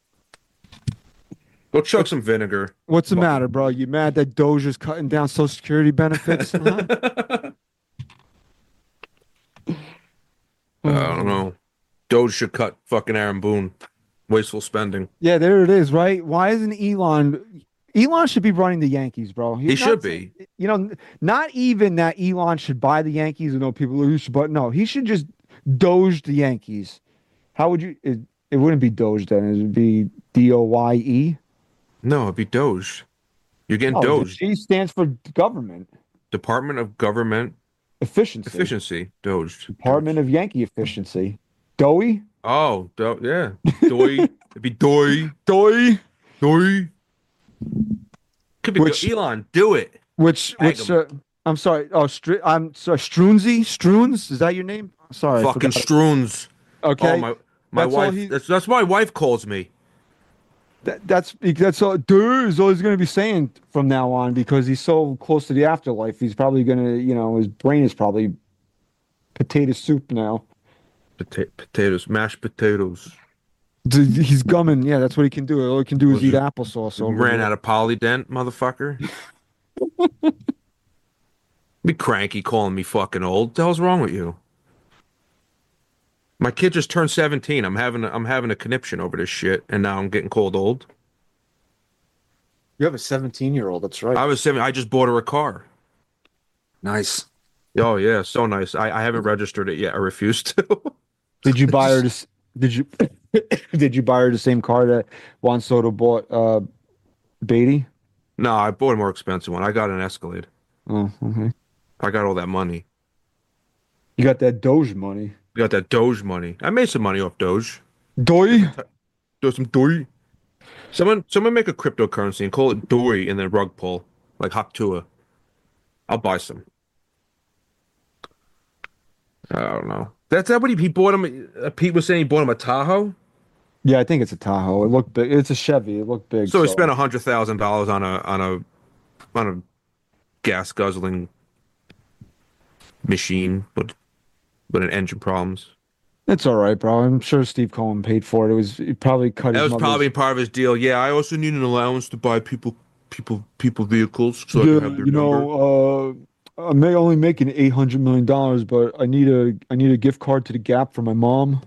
Go chug some vinegar. What's the matter, bro? You mad that Doge is cutting down Social Security benefits? I don't know. Doge should cut fucking Aaron Boone. Wasteful spending. Yeah, there it is, right? Why isn't Elon? Elon should be running the Yankees, bro. He should be. You know, not even that Elon should buy the Yankees. I know people who should, but no, he should just Doge the Yankees. How would you? It wouldn't be Doge then. It would be DOYE. No, it'd be Doge. You're getting Doge. G stands for government. Department of Government Efficiency. Doge. Department of Yankee Efficiency. Doey? Oh, yeah. Doy. It'd be Doy. Doy. Could be Elon. Do it. Which I'm sorry. Oh, I'm sorry. Struns? Is that your name? Sorry. Fucking Struns. Okay. Oh, my wife. That's my wife calls me. That's all. Dude is all he's going to be saying from now on because he's so close to the afterlife. He's probably going to, his brain is probably potato soup now. Potatoes, mashed potatoes. He's gumming. Yeah, that's what he can do. All he can do is eat applesauce. Ran out of Polydent, motherfucker. Be cranky calling me fucking old. What the hell's wrong with you? My kid just turned 17. I'm having a conniption over this shit, and now I'm getting called old. You have a 17-year-old. That's right. I was 7. I just bought her a car. Nice. Oh yeah, so nice. I haven't registered it yet. I refuse to. Did you buy her this? Did you buy her the same car that Juan Soto bought Beatty? No, I bought a more expensive one. I got an Escalade. Oh, okay. I got all that money. You got that Doge money. You got that Doge money. I made some money off Doge. Doy? Do some Doy. Someone make a cryptocurrency and call it Doy in the rug pull, like Haktua. I'll buy some. I don't know. That's that what he bought him. Pete was saying he bought him a Tahoe. Yeah, I think it's a Tahoe. It looked big. It's a Chevy. It looked big. So he spent $100,000 on a gas guzzling machine, but an engine problems. It's all right, bro. I'm sure Steve Cohen paid for it. He probably cut. That was probably part of his deal. Yeah, I also need an allowance to buy people vehicles. So I can have their number. I'm only making $800 million, but I need a gift card to the Gap for my mom.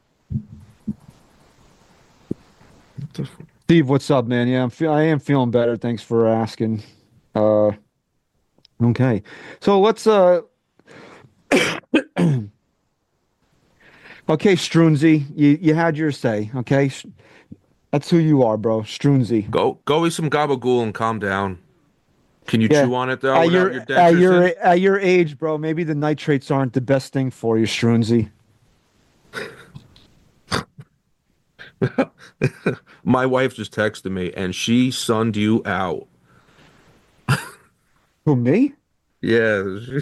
Steve, what's up, man? Yeah, I am feeling better. Thanks for asking. Okay, so let's Okay, Strunzi, you had your say. Okay, that's who you are, bro. Strunzi. Go eat some gabagool and calm down. Can you chew on it though? At your age, bro, maybe the nitrates aren't the best thing for you, Strunzi. My wife just texted me and she sunned you out. Who, me? Yeah.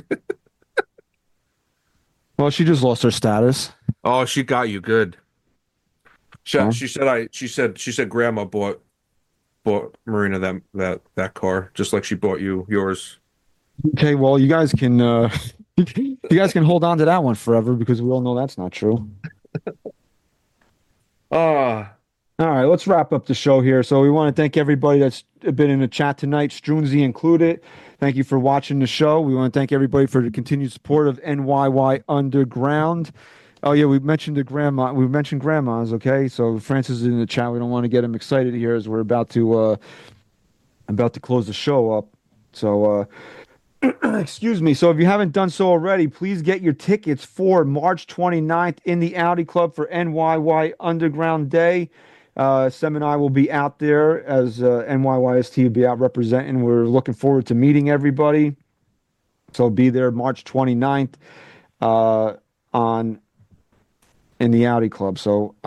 Well, she just lost her status. Oh, she got you good. She said Grandma bought Marina that car just like she bought you yours. Okay, well, you guys can hold on to that one forever because we all know that's not true. All right, let's wrap up the show here. So we want to thank everybody that's been in the chat tonight, Strunzi included. Thank you for watching the show. We want to thank everybody for the continued support of NYY Underground. Oh yeah, we mentioned grandmas. Okay, so Francis is in the chat. We don't want to get him excited here as we're about to close the show up. So excuse me. So if you haven't done so already, please get your tickets for March 29th in the Audi Club for NYY Underground Day. Sem and I will be out there as NYYST will be out representing. We're looking forward to meeting everybody. So be there March 29th in the Audi Club. So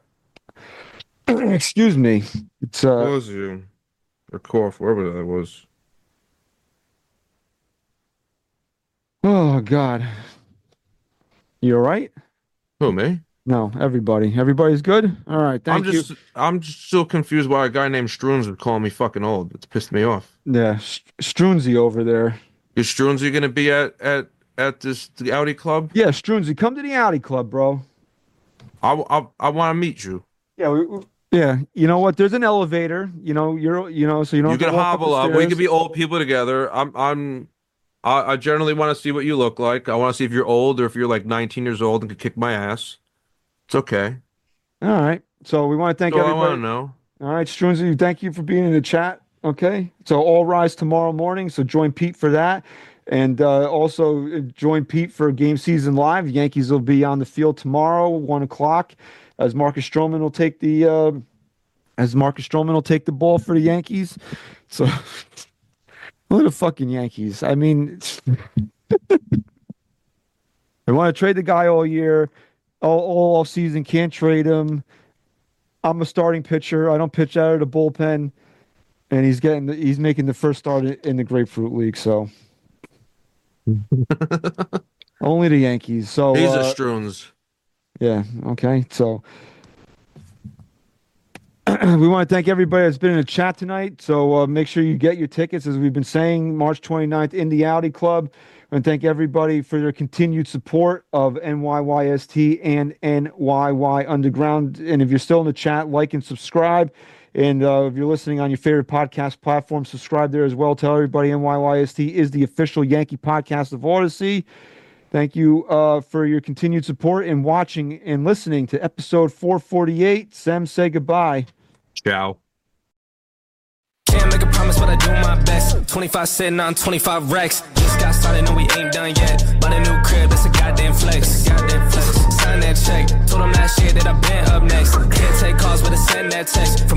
excuse me. It's what was you? Or cough, wherever that was. Oh God. You all right? Who, me? No, everybody. Everybody's good? All right, thank you. I'm just so confused why a guy named Strunz would call me fucking old. It's pissed me off. Yeah, Strunzi over there. Is Strunzi going to be at the Audi Club? Yeah, Strunzi, come to the Audi Club, bro. I want to meet you. Yeah, yeah. You know what? There's an elevator. So you don't. You can hobble up. We can be old people together. I generally want to see what you look like. I want to see if you're old or if you're like 19 years old and could kick my ass. It's okay. All right. So we want to thank everybody. I want to know. All right, Strunzi, thank you for being in the chat. Okay. So all rise tomorrow morning. So join Pete for that. And also join Pete for Game Season Live. The Yankees will be on the field tomorrow, 1:00, as Marcus Stroman will take the ball for the Yankees. So look at the fucking Yankees. I mean, they want to trade the guy all year. All off season, can't trade him. I'm a starting pitcher. I don't pitch out of the bullpen, and he's making the first start in the Grapefruit League. So only the Yankees. So he's a Strunz. Yeah. Okay. So we want to thank everybody that's been in the chat tonight. So make sure you get your tickets, as we've been saying, March 29th in the Audi Club. And thank everybody for their continued support of NYYST and NYY Underground. And if you're still in the chat, like and subscribe. And if you're listening on your favorite podcast platform, subscribe there as well. Tell everybody NYYST is the official Yankee podcast of Odyssey. Thank you for your continued support and watching and listening to episode 448. Sem, say goodbye. Ciao. Can't make a promise, but I do my best. 25 sitting on 25 racks. Just got started, no, we ain't done yet. Bought a new crib, that's a goddamn flex. Sign that check. Told them last year that I've been up next. Can't take calls, but I send that text.